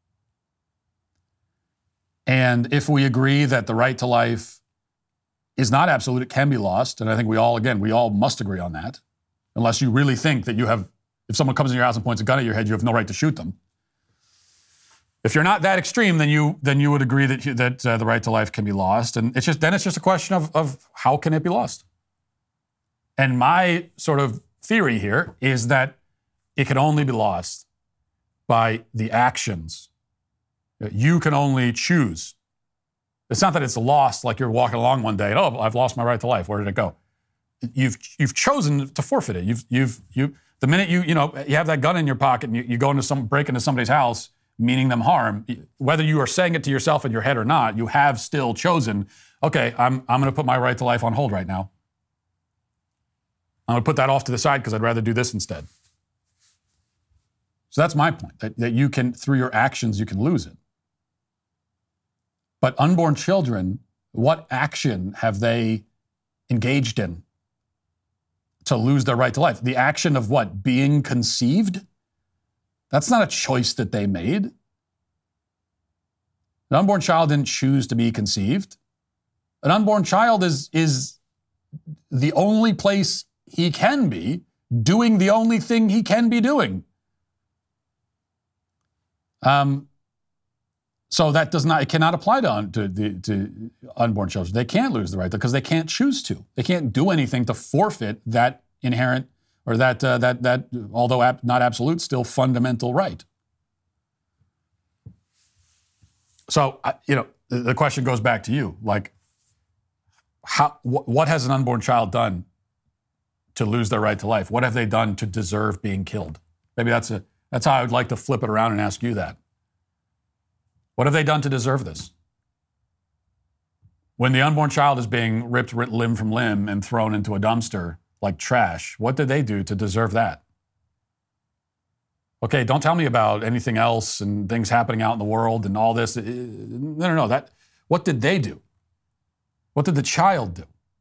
Speaker 2: And if we agree that the right to life is not absolute, it can be lost. And I think we all must agree on that. Unless you really think that if someone comes in your house and points a gun at your head, you have no right to shoot them. If you're not that extreme, then you would agree that the right to life can be lost. And it's just a question of how can it be lost? And my sort of theory here is that it can only be lost by the actions. You can only choose. It's not that it's lost like you're walking along one day and, oh, I've lost my right to life. Where did it go? You've chosen to forfeit it. The minute you have that gun in your pocket and you go break into somebody's house, meaning them harm, whether you are saying it to yourself in your head or not, you have still chosen, okay, I'm going to put my right to life on hold right now. I'm going to put that off to the side because I'd rather do this instead. So that's my point, that you can, through your actions, you can lose it. But unborn children, what action have they engaged in to lose their right to life? The action of what? Being conceived? That's not a choice that they made. An unborn child didn't choose to be conceived. An unborn child is the only place he can be doing the only thing he can be doing. So it cannot apply to unborn children. They can't lose the right because they can't choose to. They can't do anything to forfeit that inherent or that although not absolute, still fundamental right. So, the question goes back to you, like, what has an unborn child done to lose their right to life? What have they done to deserve being killed? Maybe that's how I would like to flip it around and ask you that. What have they done to deserve this? When the unborn child is being ripped limb from limb and thrown into a dumpster like trash, what did they do to deserve that? Okay, don't tell me about anything else and things happening out in the world and all this. No. What did they do? What did the child do?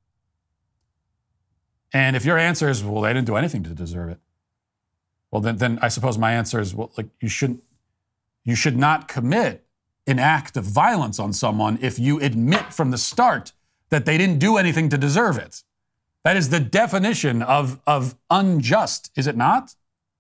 Speaker 2: And if your answer is, well, they didn't do anything to deserve it, well, then I suppose my answer is, well, like you should not commit an act of violence on someone if you admit from the start that they didn't do anything to deserve it. That is the definition of unjust, is it not?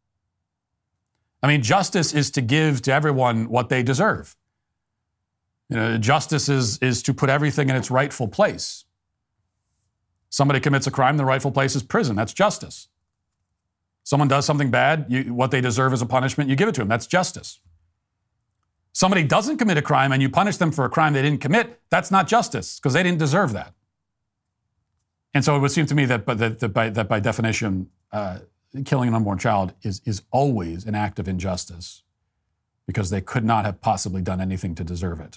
Speaker 2: I mean, justice is to give to everyone what they deserve. Justice is to put everything in its rightful place. Somebody commits a crime, the rightful place is prison. That's justice. Someone does something bad, what they deserve as a punishment, you give it to them. That's justice. Somebody doesn't commit a crime and you punish them for a crime they didn't commit, that's not justice because they didn't deserve that. And so it would seem to me that by definition, killing an unborn child is always an act of injustice because they could not have possibly done anything to deserve it.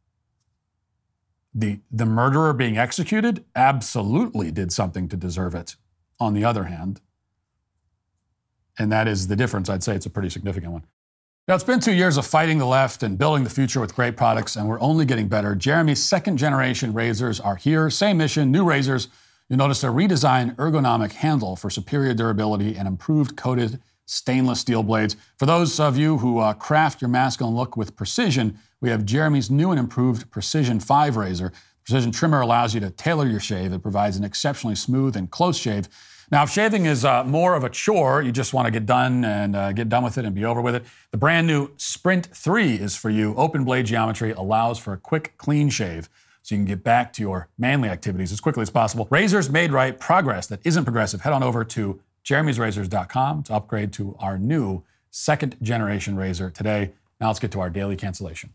Speaker 2: The murderer being executed absolutely did something to deserve it, on the other hand. And that is the difference. I'd say it's a pretty significant one. Now, it's been 2 years of fighting the left and building the future with great products, and we're only getting better. Jeremy's second-generation razors are here. Same mission, new razors. You'll notice a redesigned ergonomic handle for superior durability and improved coated stainless steel blades. For those of you who craft your masculine look with precision, we have Jeremy's new and improved Precision 5 razor. Precision trimmer allows you to tailor your shave. It provides an exceptionally smooth and close shave. Now, if shaving is more of a chore, you just want to get done with it and be over with it, the brand new Sprint 3 is for you. Open blade geometry allows for a quick, clean shave so you can get back to your manly activities as quickly as possible. Razors made right, progress that isn't progressive. Head on over to jeremysrazors.com to upgrade to our new second-generation razor today. Now let's get to our daily cancellation.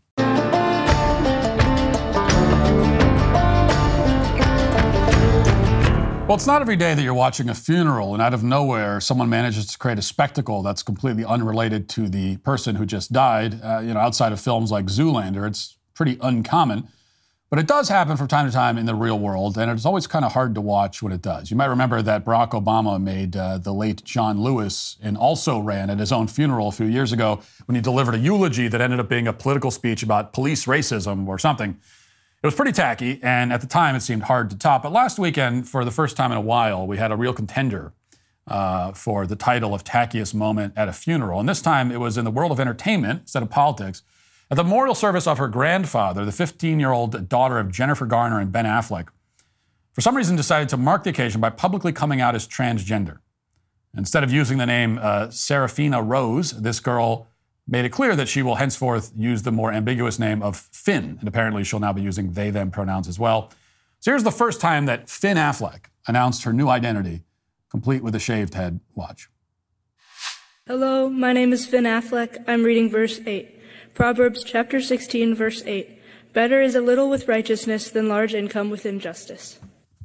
Speaker 2: Well, it's not every day that you're watching a funeral and out of nowhere someone manages to create a spectacle that's completely unrelated to the person who just died. Outside of films like Zoolander, it's pretty uncommon. But it does happen from time to time in the real world, and it's always kind of hard to watch when it does. You might remember that Barack Obama made the late John Lewis an also-ran at his own funeral a few years ago when he delivered a eulogy that ended up being a political speech about police racism or something. It was pretty tacky, and at the time it seemed hard to top. But last weekend, for the first time in a while, we had a real contender for the title of tackiest moment at a funeral. And this time it was in the world of entertainment instead of politics. At the memorial service of her grandfather, the 15-year-old daughter of Jennifer Garner and Ben Affleck, for some reason decided to mark the occasion by publicly coming out as transgender. Instead of using the name Serafina Rose, this girl made it clear that she will henceforth use the more ambiguous name of Finn, and apparently she'll now be using they-them pronouns as well. So here's the first time that Finn Affleck announced her new identity, complete with a shaved head. Watch.
Speaker 7: Hello, my name is Finn Affleck. I'm reading verse 8. Proverbs chapter 16, verse 8. Better is a little with righteousness than large income with injustice.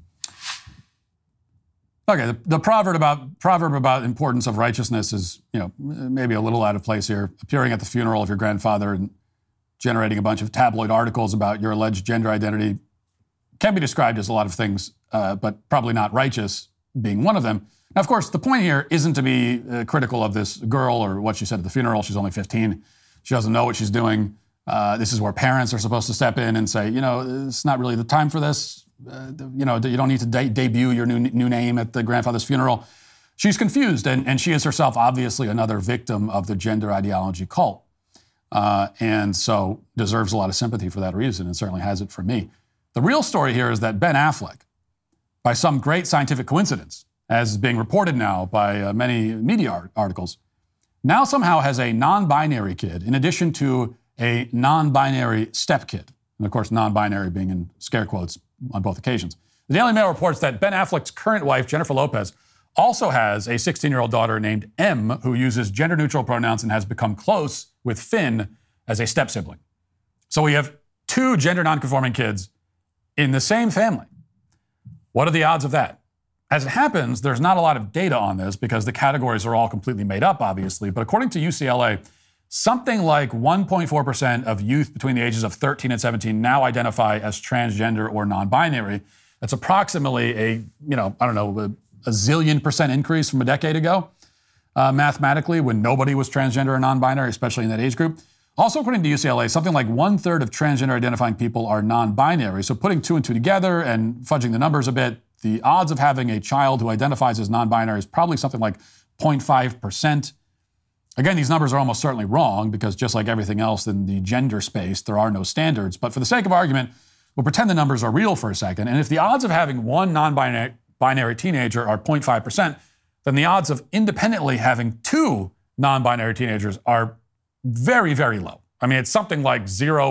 Speaker 2: Okay, the proverb about importance of righteousness is, maybe a little out of place here. Appearing at the funeral of your grandfather and generating a bunch of tabloid articles about your alleged gender identity can be described as a lot of things, but probably not righteous being one of them. Now, of course, the point here isn't to be critical of this girl or what she said at the funeral. She's only 15. She doesn't know what she's doing. This is where parents are supposed to step in and say, it's not really the time for this. You don't need to debut your new name at the grandfather's funeral. She's confused, and she is herself obviously another victim of the gender ideology cult. And so deserves a lot of sympathy for that reason, and certainly has it for me. The real story here is that Ben Affleck, by some great scientific coincidence, as is being reported now by many media articles, now somehow has a non-binary kid in addition to a non-binary stepkid. And of course, non-binary being in scare quotes on both occasions. The Daily Mail reports that Ben Affleck's current wife, Jennifer Lopez, also has a 16-year-old daughter named M, who uses gender-neutral pronouns and has become close with Finn as a step-sibling. So we have two gender non-conforming kids in the same family. What are the odds of that? As it happens, there's not a lot of data on this because the categories are all completely made up, obviously. But according to UCLA, something like 1.4% of youth between the ages of 13 and 17 now identify as transgender or non-binary. That's approximately a zillion percent increase from a decade ago, mathematically, when nobody was transgender or non-binary, especially in that age group. Also, according to UCLA, something like 1/3 of transgender identifying people are non-binary. So putting two and two together and fudging the numbers a bit, the odds of having a child who identifies as non-binary is probably something like 0.5%. Again, these numbers are almost certainly wrong because just like everything else in the gender space, there are no standards. But for the sake of argument, we'll pretend the numbers are real for a second. And if the odds of having one non-binary teenager are 0.5%, then the odds of independently having two non-binary teenagers are very, very low. I mean, it's something like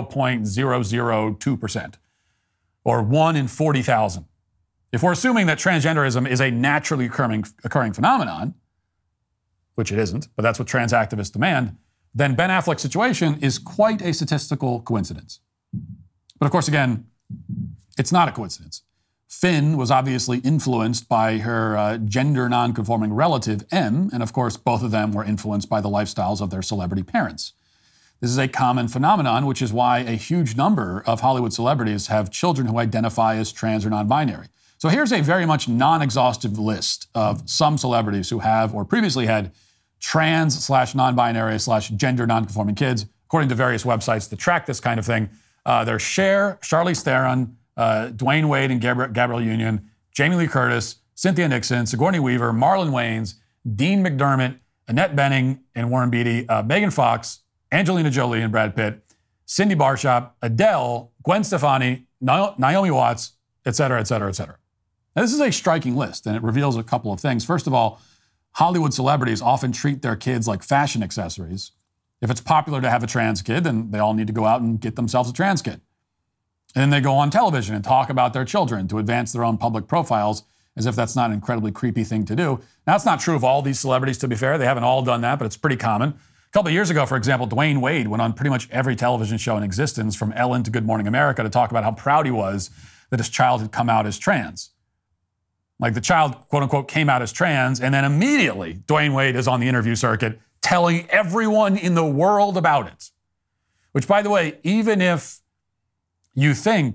Speaker 2: 0.002% or 1 in 40,000. If we're assuming that transgenderism is a naturally occurring phenomenon, which it isn't, but that's what trans activists demand, then Ben Affleck's situation is quite a statistical coincidence. But of course, again, it's not a coincidence. Finn was obviously influenced by her gender non-conforming relative, M, and of course, both of them were influenced by the lifestyles of their celebrity parents. This is a common phenomenon, which is why a huge number of Hollywood celebrities have children who identify as trans or non-binary. So here's a very much non-exhaustive list of some celebrities who have or previously had trans/non-binary/gender non-conforming kids, according to various websites that track this kind of thing. There's Cher, Charlize Theron, Dwayne Wade and Gabrielle Union, Jamie Lee Curtis, Cynthia Nixon, Sigourney Weaver, Marlon Wayans, Dean McDermott, Annette Bening and Warren Beatty, Megan Fox, Angelina Jolie and Brad Pitt, Cindy Barshop, Adele, Gwen Stefani, Naomi Watts, et cetera, et cetera, et cetera. Now, this is a striking list, and it reveals a couple of things. First of all, Hollywood celebrities often treat their kids like fashion accessories. If it's popular to have a trans kid, then they all need to go out and get themselves a trans kid. And then they go on television and talk about their children to advance their own public profiles as if that's not an incredibly creepy thing to do. Now, it's not true of all these celebrities, to be fair. They haven't all done that, but it's pretty common. A couple of years ago, for example, Dwayne Wade went on pretty much every television show in existence, from Ellen to Good Morning America, to talk about how proud he was that his child had come out as trans. Like the child, quote unquote, came out as trans, and then immediately Dwayne Wade is on the interview circuit telling everyone in the world about it. Which, by the way, even if you think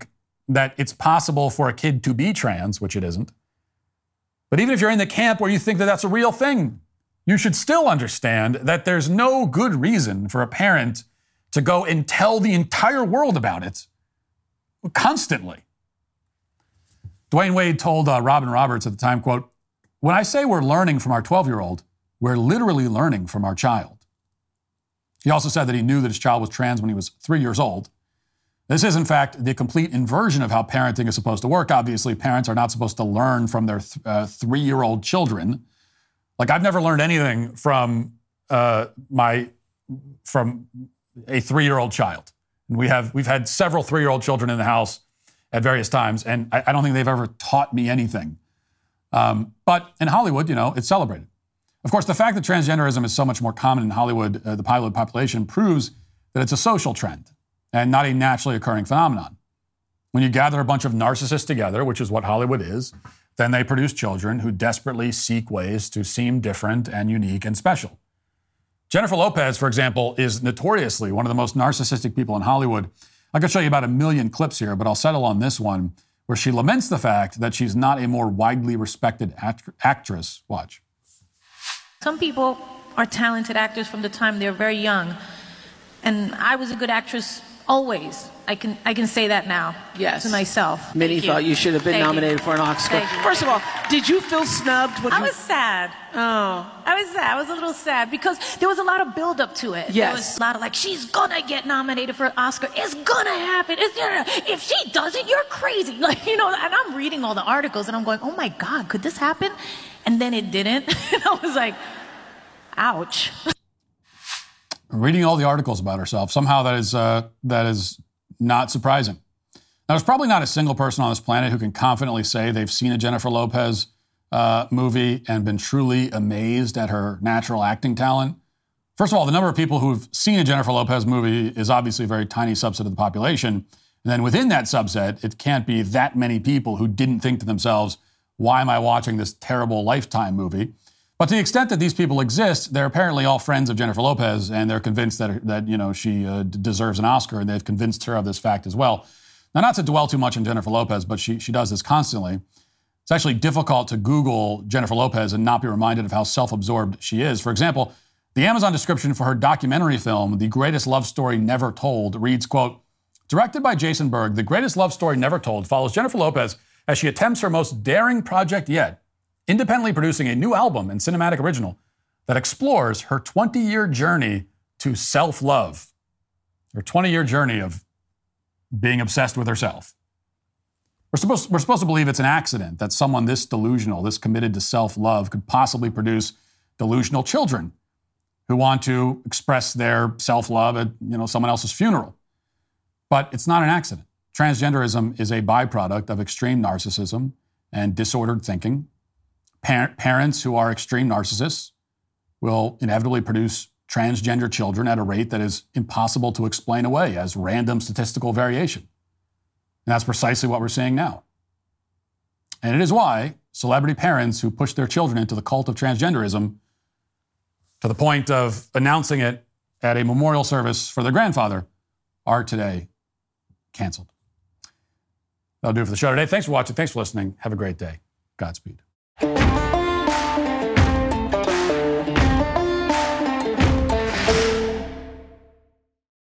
Speaker 2: that it's possible for a kid to be trans, which it isn't. But even if you're in the camp where you think that that's a real thing, you should still understand that there's no good reason for a parent to go and tell the entire world about it constantly. Dwayne Wade told Robin Roberts at the time, quote, "When I say we're learning from our 12-year-old, we're literally learning from our child." He also said that he knew that his child was trans when he was 3 years old. This is, in fact, the complete inversion of how parenting is supposed to work. Obviously, parents are not supposed to learn from their 3-year-old children. Like, I've never learned anything from a 3-year-old child. And we've had several 3-year-old children in the house at various times, and I don't think they've ever taught me anything. But in Hollywood, it's celebrated. Of course, the fact that transgenderism is so much more common in Hollywood, the Hollywood population, proves that it's a social trend and not a naturally occurring phenomenon. When you gather a bunch of narcissists together, which is what Hollywood is, then they produce children who desperately seek ways to seem different and unique and special. Jennifer Lopez, for example, is notoriously one of the most narcissistic people in Hollywood. I could show you about 1 million clips here, but I'll settle on this one, where she laments the fact that she's not a more widely respected actress. Watch.
Speaker 8: Some people are talented actors from the time they're very young. And I was a good actress always. I can say that now.
Speaker 6: Yes.
Speaker 8: To myself.
Speaker 6: Many thought you should have been nominated for an Oscar. First of all, did you feel snubbed?
Speaker 8: I was sad.
Speaker 6: Oh.
Speaker 8: I was sad. I was a little sad because there was a lot of build up to it.
Speaker 6: Yes.
Speaker 8: There was a lot of like, she's gonna get nominated for an Oscar. It's gonna happen. If she doesn't, you're crazy. Like, and I'm reading all the articles and I'm going, oh my God, could this happen? And then it didn't. And I was like, ouch.
Speaker 2: Reading all the articles about herself, somehow that is not surprising. Now, there's probably not a single person on this planet who can confidently say they've seen a Jennifer Lopez movie and been truly amazed at her natural acting talent. First of all, the number of people who've seen a Jennifer Lopez movie is obviously a very tiny subset of the population. And then within that subset, it can't be that many people who didn't think to themselves, why am I watching this terrible Lifetime movie? But to the extent that these people exist, they're apparently all friends of Jennifer Lopez, and they're convinced that she deserves an Oscar, and they've convinced her of this fact as well. Now, not to dwell too much on Jennifer Lopez, but she does this constantly. It's actually difficult to Google Jennifer Lopez and not be reminded of how self-absorbed she is. For example, the Amazon description for her documentary film, The Greatest Love Story Never Told, reads, quote, "Directed by Jason Berg, The Greatest Love Story Never Told follows Jennifer Lopez as she attempts her most daring project yet, independently producing a new album and cinematic original that explores her 20-year journey to self-love." Her 20-year journey of being obsessed with herself. We're supposed to believe it's an accident that someone this delusional, this committed to self-love, could possibly produce delusional children who want to express their self-love at someone else's funeral. But it's not an accident. Transgenderism is a byproduct of extreme narcissism and disordered thinking. Parents who are extreme narcissists will inevitably produce transgender children at a rate that is impossible to explain away as random statistical variation. And that's precisely what we're seeing now. And it is why celebrity parents who push their children into the cult of transgenderism to the point of announcing it at a memorial service for their grandfather are today canceled. That'll do it for the show today. Thanks for watching. Thanks for listening. Have a great day. Godspeed.